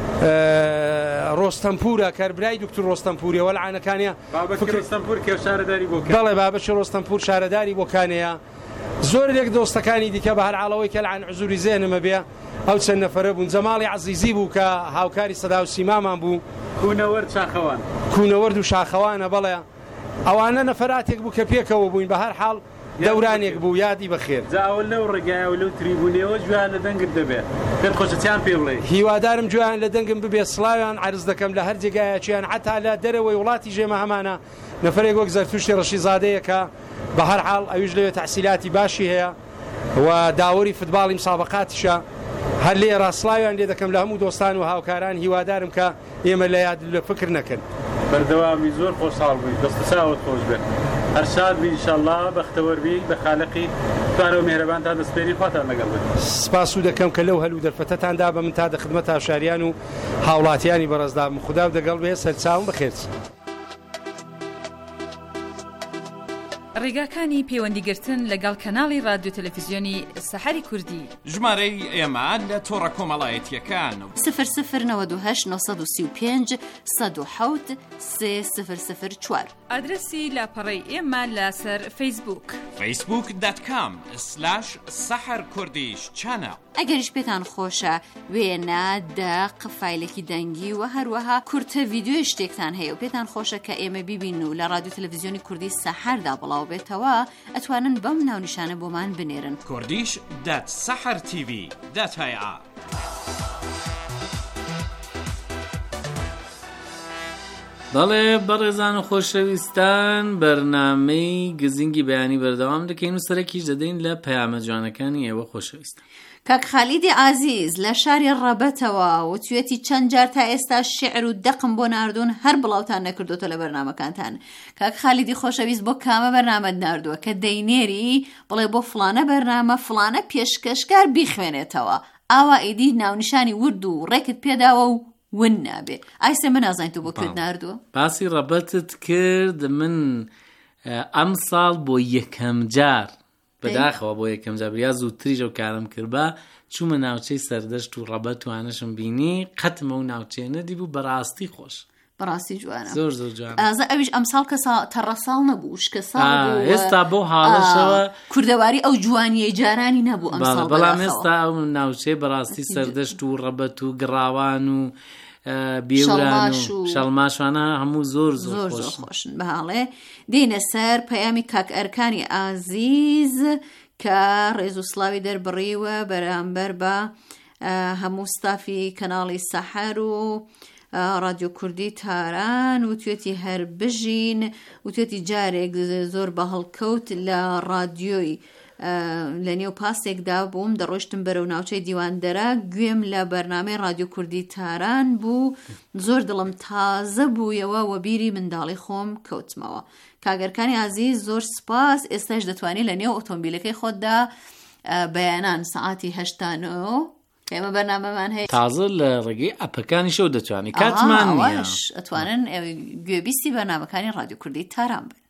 ڕۆستەمپورە کاربرای دکتور ڕۆستەمپوریە وە لەعانەکانیە بەڵێ بابەشی ڕۆستەمپور شارەداری بۆکانەیە زۆر لێک دۆستەکانی دیکە بە هەر حاڵەوەی کە لەعان عزوری زێنمە بێ ئەو چەند نەفەرە بوون جەماڵی عەزیزی بوو کە هاوکاری سەدا و سیمامان بوو کوونەوەرد و شاخەوانە بەڵێ ئەوانە نەفەراتێک بوو کە پێکەوە بووین بە هەر حاڵ دەورانێک بوو یادی بەخێر جاوە لەو ڕێگایە و لەو تریبونەوە جوان لە دەنگت دەبێت پێت خۆشەتیان پێ بڵێ هیوادارم جوان لە دەنگم ببێت سڵاویان عرض دەکەم لە هەر جێگایەکیان حتا لە دەرەوەی وڵاتی ژێمە هەمانە نەفرێک وەک زەرتوشتی ڕەشیزادەیە کە بە هەر حاڵ ئەویش لەوێ تەحسیلاتی باشی هەیە و داوەری فوتباڵی مسابقاتیشە هەر لێ ڕاستڵاویان لێ دەکەم لە هەموو دۆستان و هاوکاران هیوادارم کە ئێمە لە یاد لە فکر نەکەن. بەردەوامی زۆر خۆشحاڵ بووی دەستەساوت خۆش بێت هەر شاد بی ئینشاءالله بەختەوەر بی بە خالقی توانە و مێهرەبانتان دەسپێری خواتان لەگەڵ بێت. سپاس و دەکەم کە لەو هەلوو دەرفەتەتاندا بە من تا دەخدمەت هاوشاریان و هاوڵاتیانی بەڕێزدام خوددا دەگەڵ بێ سەرچاوم بەخێر. ڕێگاکانی پەیوەندیگرتن لەگەڵ کەناڵی رادیۆ تەلەڤیزیۆنی سەحەری کوردی ژمارەی ئێمە لە تۆڕە کۆمەڵایەتیەکان 0098 935 107 3004 ئادرسی لاپەڕەی ئێمە لەسەر فەیسبوک facebook.com/saharkurdish ئەگەریش پێتان خۆشە وێنە دەق فایلێکی دەنگی و هەروەها کورتە ڤیدیۆی شتێکتان هەیە و پێتان خۆشە کە ئێمە بیبین و لە رادیۆ تەلەڤیزیۆنی کوردی سەحەردا بڵاو بێتەوە ئەتوانن بەم ناونیشانە بۆمان بنێرن kurdish.sahartv.ir. بەڵێ بەڕێزان و خۆشەویستان بەرنامەی گزینگی بەیانی بەردەوام دەکەین و سەرەکیش دەدەین لە پەیامە جوانەکانی ئێوە خۆشەویستان. کاک خالیدی عزیز لە شاری ڕەبەتەوە وتوێتی چەند جار تا ئێستا شعر و دەقم بۆ ناردوون هەر بڵاوتان نەکردوتە لە بەرنامەکانتان. کاک خالیدی خۆشەویست بۆ کامە بەرنامەت ناردووە کە دەینێری بڵێ بۆ فلانە بەرنامە فلانە پێشکەشکار بیخوێنێتەوە ئاوا ئیدی ناونیشانی ورد و ڕێکت پێداوە و ون نابێ. ئایسێ من نازانین تۆ بۆ کورد ناردووە؟ باسی ڕەبەتت کرد من ئەم ساڵ بۆ یەکەم جار بەداخەوە بۆ یەکەم جار یا زووتریش ئەو کارم کردبا چوومە ناوچەی سەردەشت و ڕەبەت وانەشم بینی قەتمە و ناوچەیە نەدی بوو بەڕاستی خۆش بەڕاستی جوانە زۆر زۆر جوانە. ئازا ئەویش ئەم ساڵ کە تەڕە ساڵ نەبوو شکە ساڵ بوو ئێستا بۆ حاڵەشەوە کوردەواری ئەو جوانیەی جارانی نەبوو ئەم ساڵ بەڵام ئێستا ئەو ناوچەی بەڕاستی سەردەشت و ڕەبەت و گڕاوان و بیێوران و شەڵماشوانە هەموو زۆر زۆر خۆشن. بەهاڵێ دێنە سەر پەیامی کاک ئەرکانی ئازیز کە ڕێز و سڵاوی دەربڕیوە بەرامبەر بە هەموو ستافی کەناڵی سەحەر و رادیۆ کوردی تاران و توێتی هەر بژین و توێتی جارێک زۆر بە هەڵکەوت لە رادیۆی لە نێو پاسێکدا بووم دەڕۆشتم بەرەو ناوچەی دیواندەرە گوێم لە بەرنامەی رادیۆ کوردی تاران بوو زۆر دڵم تازە بوویەوە و بیری منداڵی خۆم کەوتمەوە. کاگەرکانی عزیز زۆر سپاس. ئێستاش دەتوانێت لە نێو ئۆتۆمبیلەکەی خۆتدا بەیانان سەعاتی 8 ئێمە بەرنامەمان هەیە تازە لە ڕێگەی ئەپەکانی شەو دەتوانانی کاتمان نییە ئەتوانن گوێبیستی بەرنامەکانی رادیۆ کوردی تاران بن.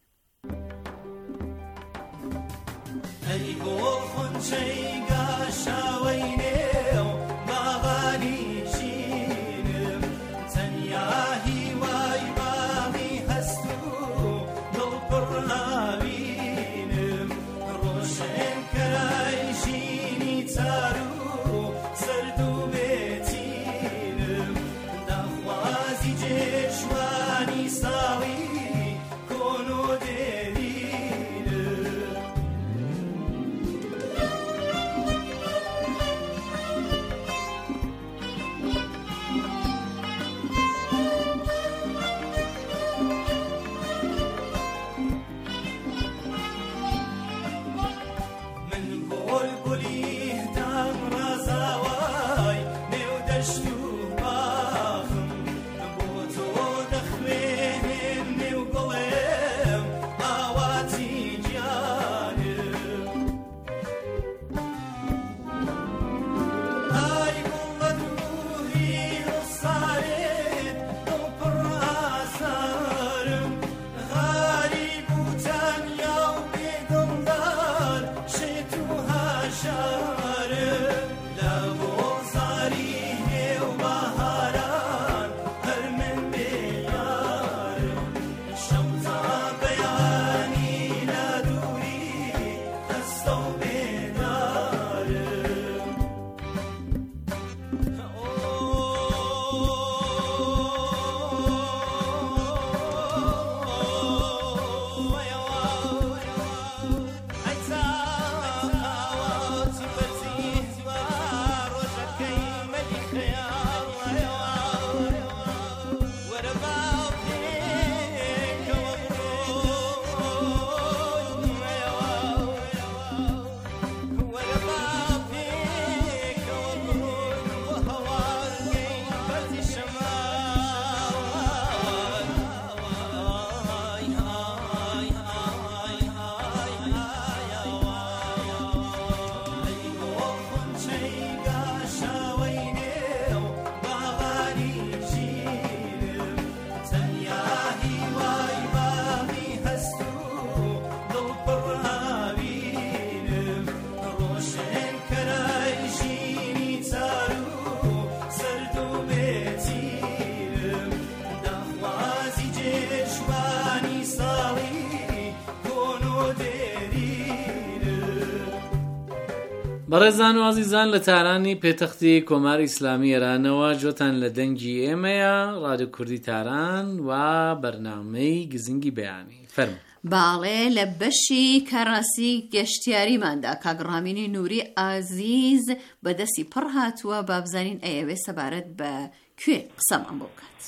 بەڕێزان و عەزیزان لە تارانی پێتەختی کۆماری ئیسلامی ئێرانەوە جۆتان لە دەنگی ئێمەیە رادیۆ کوردی تاران و بەرنامەی گزنگی بەیانی فەرموو. باڵێ لە بەشی کەڕاسی گەشتیاریماندا کاگڕامینی نووری ئازیز بەدەستی پڕ هاتووە بابزانین ئەیەوێ سەبارەت بە کوێ قسەمان بۆ بکات.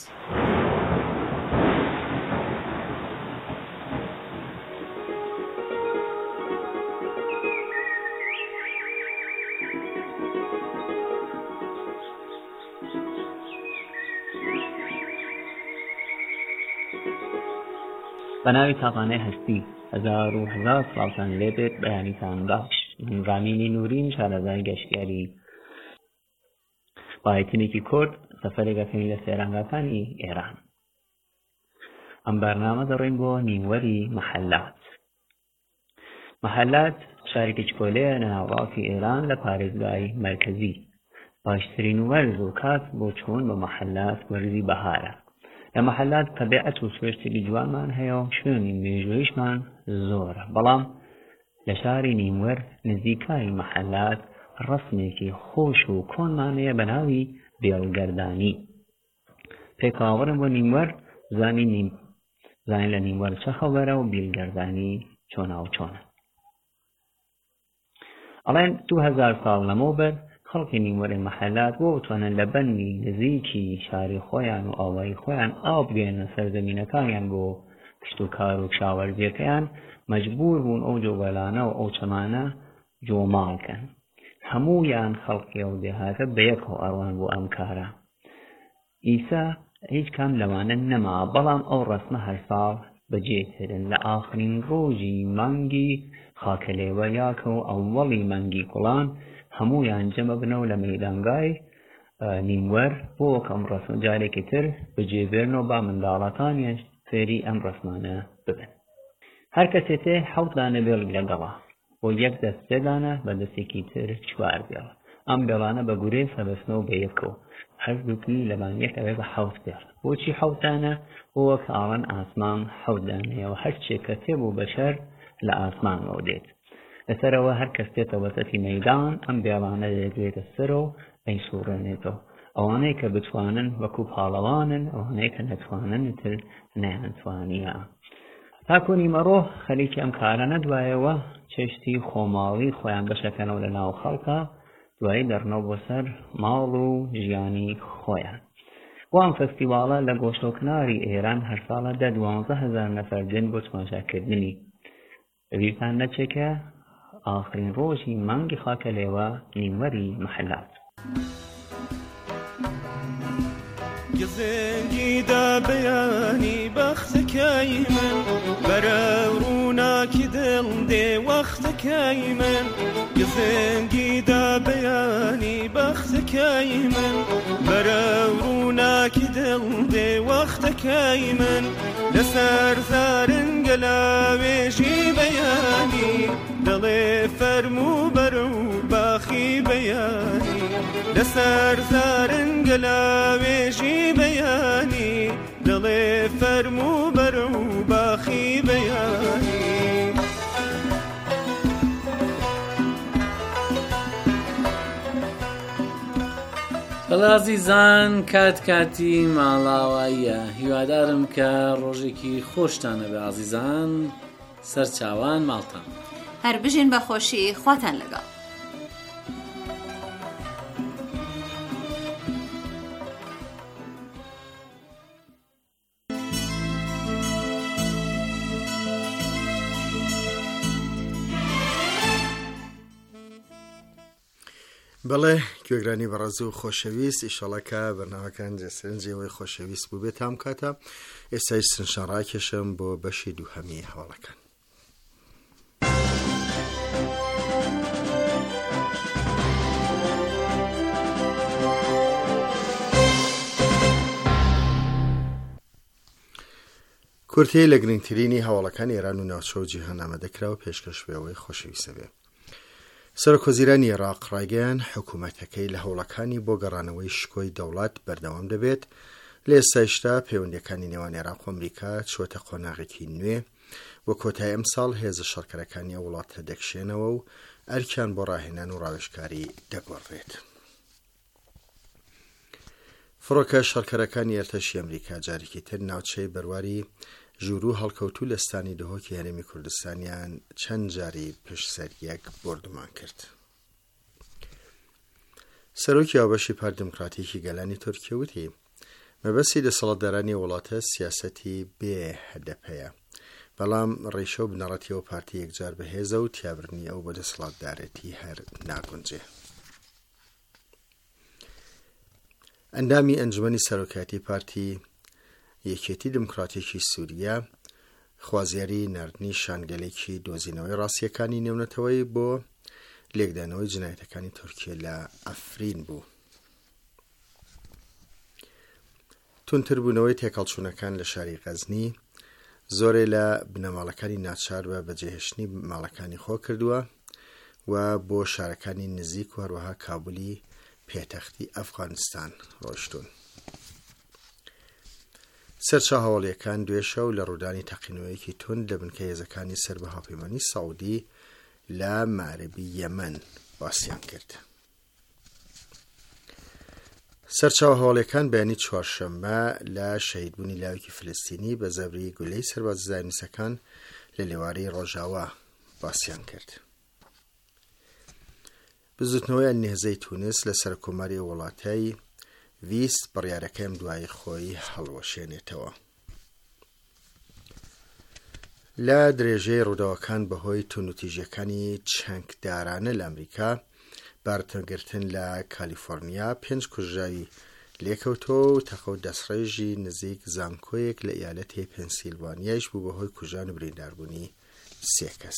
بەناوی تاقانەی هەستی 1000 ساڵتان لێبێت بەیانیتان باش. من ڕامینی نورین شارەزای گەشتیاری با هاتنێکی کورد سەفەرێکەکەین لە سێرانگاکانی ئێران. ئەم بەرنامە دەڕۆین بۆ نیموەری مەحەلات. مەحەلات شارێکی چکۆلەیە لە ناوەڕاستی ئێران لە پارێزگای مەرکەزی. باشترین وەرز و کات بۆ چوون بە مەحەلات وەرزی بەهارە. لە مەحەلات تەبیعەت و سوێشتێکی جوانمان هەیە و شوێنی مێژوویشمان زۆرە، بەڵام لە شاری نیموەر نزیکای مەحەلات ڕەسمێکی خۆش و کۆنمانەیە بە ناوی بێڵگەردانی. پێکاوەڕم بۆ نیموەر زانین لە نیموەر چە خەبەرە و بیلگەردانی چۆنا و چۆنە. ئەڵێن 2000 ساڵ لەمەوبەر خەڵکی نیموەری مەحەلات بۆ بتوانن لە بەنی نزیکی شاری خۆیان و ئاوایی خۆیان ئاو بگێنە سەرزەمینەکانیان بۆ کشت و کار و کشاوەرزیەکەیان مەجبور بوون ئەو جۆگەلانە و ئەو چەمانە جۆماڵکەن. هەموویان خەڵکی ئەو دێهاتە بەیەکەوە ئەڕوان بۆ ئەم کارە. ئیسا هیچ کام لەوانە نەما، بەڵام ئەو ڕەسمە هەر ساڵ بەجێهێرن لە ئاخرین ڕۆژی مانگی خاکەلێوە یاکە و ئەوڵی مانگی کوڵان هەموویان جەمە بنەوە لە مەیدانگای نیموەر بۆ کەم ڕەسم جارێکی تر بەجێبێرنەوە با منداڵەکانیش فێری ئەم ڕەسمانە ببن. هەر کەسێتێ 7 دانە بێڵ لەگەڵا بۆ یەک دەست 3 دانە بە دەستێکی تر 4 بێڵ. ئەم بێڵانە بە گورێ سەبەستنەوە بە یەکەوە هەردووکی لەبانیەک ئەوێ بە 7 بێڵ. بۆچی 7 دانە؟ بۆ کە ئاڵەن ئاسمان 7 دانەیەوە هەر چێکە تێبوو بەشەر لە ئاسمانەوە دێت. لەسەرەوە هەر کەس دێتەوە بەسەتی مەیدان ئەم بێڵانە دەگرێتە سەرەوە ئەیسوڕێنێتەوە. ئەوانەی کە بتوانن وەکو پاڵەوانن، ئەوانەی کە نەتوانن تر نەیانتوانیە. تاکو نیمەڕۆ خەریکی ئەم کارە نەدوایەوە چێشتی خۆماڵی خۆیان بەشەکەنەوە لە ناو خەڵکە، دوایی دەڕنەوە بۆ سەر ماڵ و ژیانی خۆیان. بۆ ئەم فەستیڤاڵە لە گۆشتۆکناری ئێران هەر ساڵە 12,000 نەفەر دێن بۆ تماشاکردنی. بەبیرتان نەچێکە ئاخرین ڕۆژی مانگی خاکەلێوە نیموەری مەحەلات. گزنگی دا بەیانی بەختەکەی من بەرە ڕووناکی دڵ دێ وەختەکەی من. گزنگی دا بەیانی بەختەکەی من بەرە ڕووناکی دڵ دێ وەختەکەی من. لەسەر زارنگە لاوێژی بەیانی دڵێ فەرموو بەرە و باخی بەیانی. لەسەر زارنگە لاوێژی بەیانی دڵێ فەرموو بەرە و باخی بەیانی. بەڵازیزان کاتی ماڵاواییە. هیوادارم کە ڕۆژێکی خۆشتانە بە عزیزان. سەرچاوان ماڵتان هەر بژین بە خۆشی خواتان لەگەڵ. بەڵێ گوێگرانی بەڕێز و خۆشەویست، ئیشەڵەکە بەرنامەکان جێسەرنجەوەی خۆشەویست بوو بێت تام کاتە. ئێستای سنشان ڕاکێشم بۆ بەشی دووهەمی هەواڵەکان. کورتەی لە گرنگترینی هەواڵەکانی ئێران و ناوچە و جیهان ئامادەکراوە پێشکەشبێەوەی خۆشەویستە بێ. سەرۆکوەزیرانی عێراق ڕایگەیان حکوومەتەکەی لە هەوڵەکانی بۆ گەڕانەوەی شکۆی دەوڵات بەردەوام دەبێت. لە ئێستایشدا پەیوەندیەکانی نێوان عێراق و ئەمریکا چوەتە قۆناغێکی نوێ و کۆتای ئەمساڵ هێزە شەڕکەرەکانی ئەو وڵاتە دەکشێنەوە و ئەرکیان بۆ ڕاهێنان و ڕاوێژکاری دەگۆڕێت. فڕۆکە شەڕکەرەکانی ئەرتەشی ئەمریکا جارێکی تر ناوچەی بەرواری ژوور و هەڵکەوتوو لە ستانی دهۆکی هەرێمی کوردستانیان چەند جاری پشتسەریەک بردومان کرد. سەرۆکی ئاوبەشی پار دموکراتیکی گەلانی تورکیا وتی مەبەستی دەسەڵاتدارانی وڵاتە سیاسەتی بێ هەدەپەیە، بەڵام ڕێشە و بنەڕەتیەوە پارتی یەکجار بەهێزە و تیابرنی ئەو بە دەسەڵاتدارەتی هەر ناگونجێ. ئەندامی ئەنجومەنی سەرۆکاتی پارتی یەکێتی دموکراتیکی سووریا خوازیاری نردنی شانگەلێکی دۆزینەوەی ڕاستیەکانی نێونەتەوەی بۆ لێکدانەوەی جنایەتەکانی تورکیا لە ئەفرین بوو. تونتربوونەوەی تێکەڵچوونەکان لە شاری غەزنی زۆرێ لە بنەماڵەکانی ناچار بە بەجێهێشتنی ماڵەکانی خۆ کردووە و بۆ شارەکانی نزیک و هەروەها کابولی پێتەختی ئەفغانستان ڕۆشتون. سەرچا هەواڵیەکان دوێشە و لە ڕوودانی تەقینەوەیەکی تند لە بنکە هێزەکانی سەر بە هاوپەیمانی سەعودی لە ماربی یەمەن باسییان کرد. سەرچاوە هەواڵیەکان بەیانی چوارشەممە لە شەهیدبوونی لاوێکی فلستینی بە زەبری گولەی سەربازی زایونیستەکان لە لێوارەی ڕۆژاوا باسییان کرد. بزوتنەوەی نێزەی تونس لە سەرکۆماری وڵاتایی ویست بڕیارەکەم دوای خۆی هەڵوەشێنێتەوە. لە درێژەی ڕووداوەکان بەهۆی تونوتیژەکانی چەنگدارانە لە ئەمریکا بارتەگرتن لە کالیفۆرنیا 5 کوژراوی لێکەوتەوە و تەخەوت دەستڕێژی نزیک زانکۆیەک لە ئیالەتی پێنسیلڤانیایش بوو بەهۆی کوژان و برینداربوونی 3 کەس.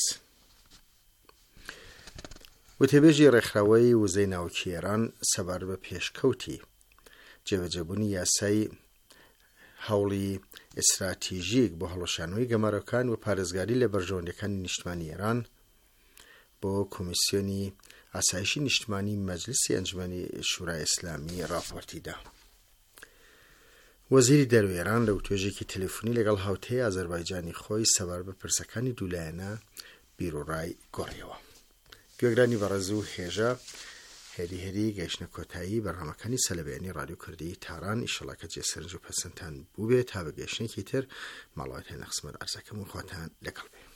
وتێبێژی ڕێکخراوەی وزەی ناوکی ئێران سەبار بە پێشکەوتی جێبەجێبوونی یاسای هەوڵی ئستراتیژیک بۆ هەڵۆشانەوەی گەمارەکان و پارێزگاری لە بەرژەوەندەکانی نیشتمانی ئێران بۆ کۆمیسیۆنی ئاسایشی نیشتمانی مەجلیسی ئەنجومەنی شورای ئیسلامی راپۆرتیدا. وەزیری دەرەوەی ئێران لە وتوێژێکی تەلەفۆنی لەگەڵ هاوتەیە ئازەربایجانی خۆی سەبار بە پرسەکانی دوولایەنە بیرۆڕای گۆڕیەوە. گوێگرانی بەڕێز و هێژە هێری گەیشتنە کۆتایی بەرنامەکانی سەلەبەیانی ڕادیۆ کوردی تاران ئیشەڵا کە جێسەرنج و پەسەندتان بوو بێت تا بە گەیشتنێکی تر ماڵەوەت هێنە قسمەت ئەرزەکەم و خواتان لەگەڵ بێ.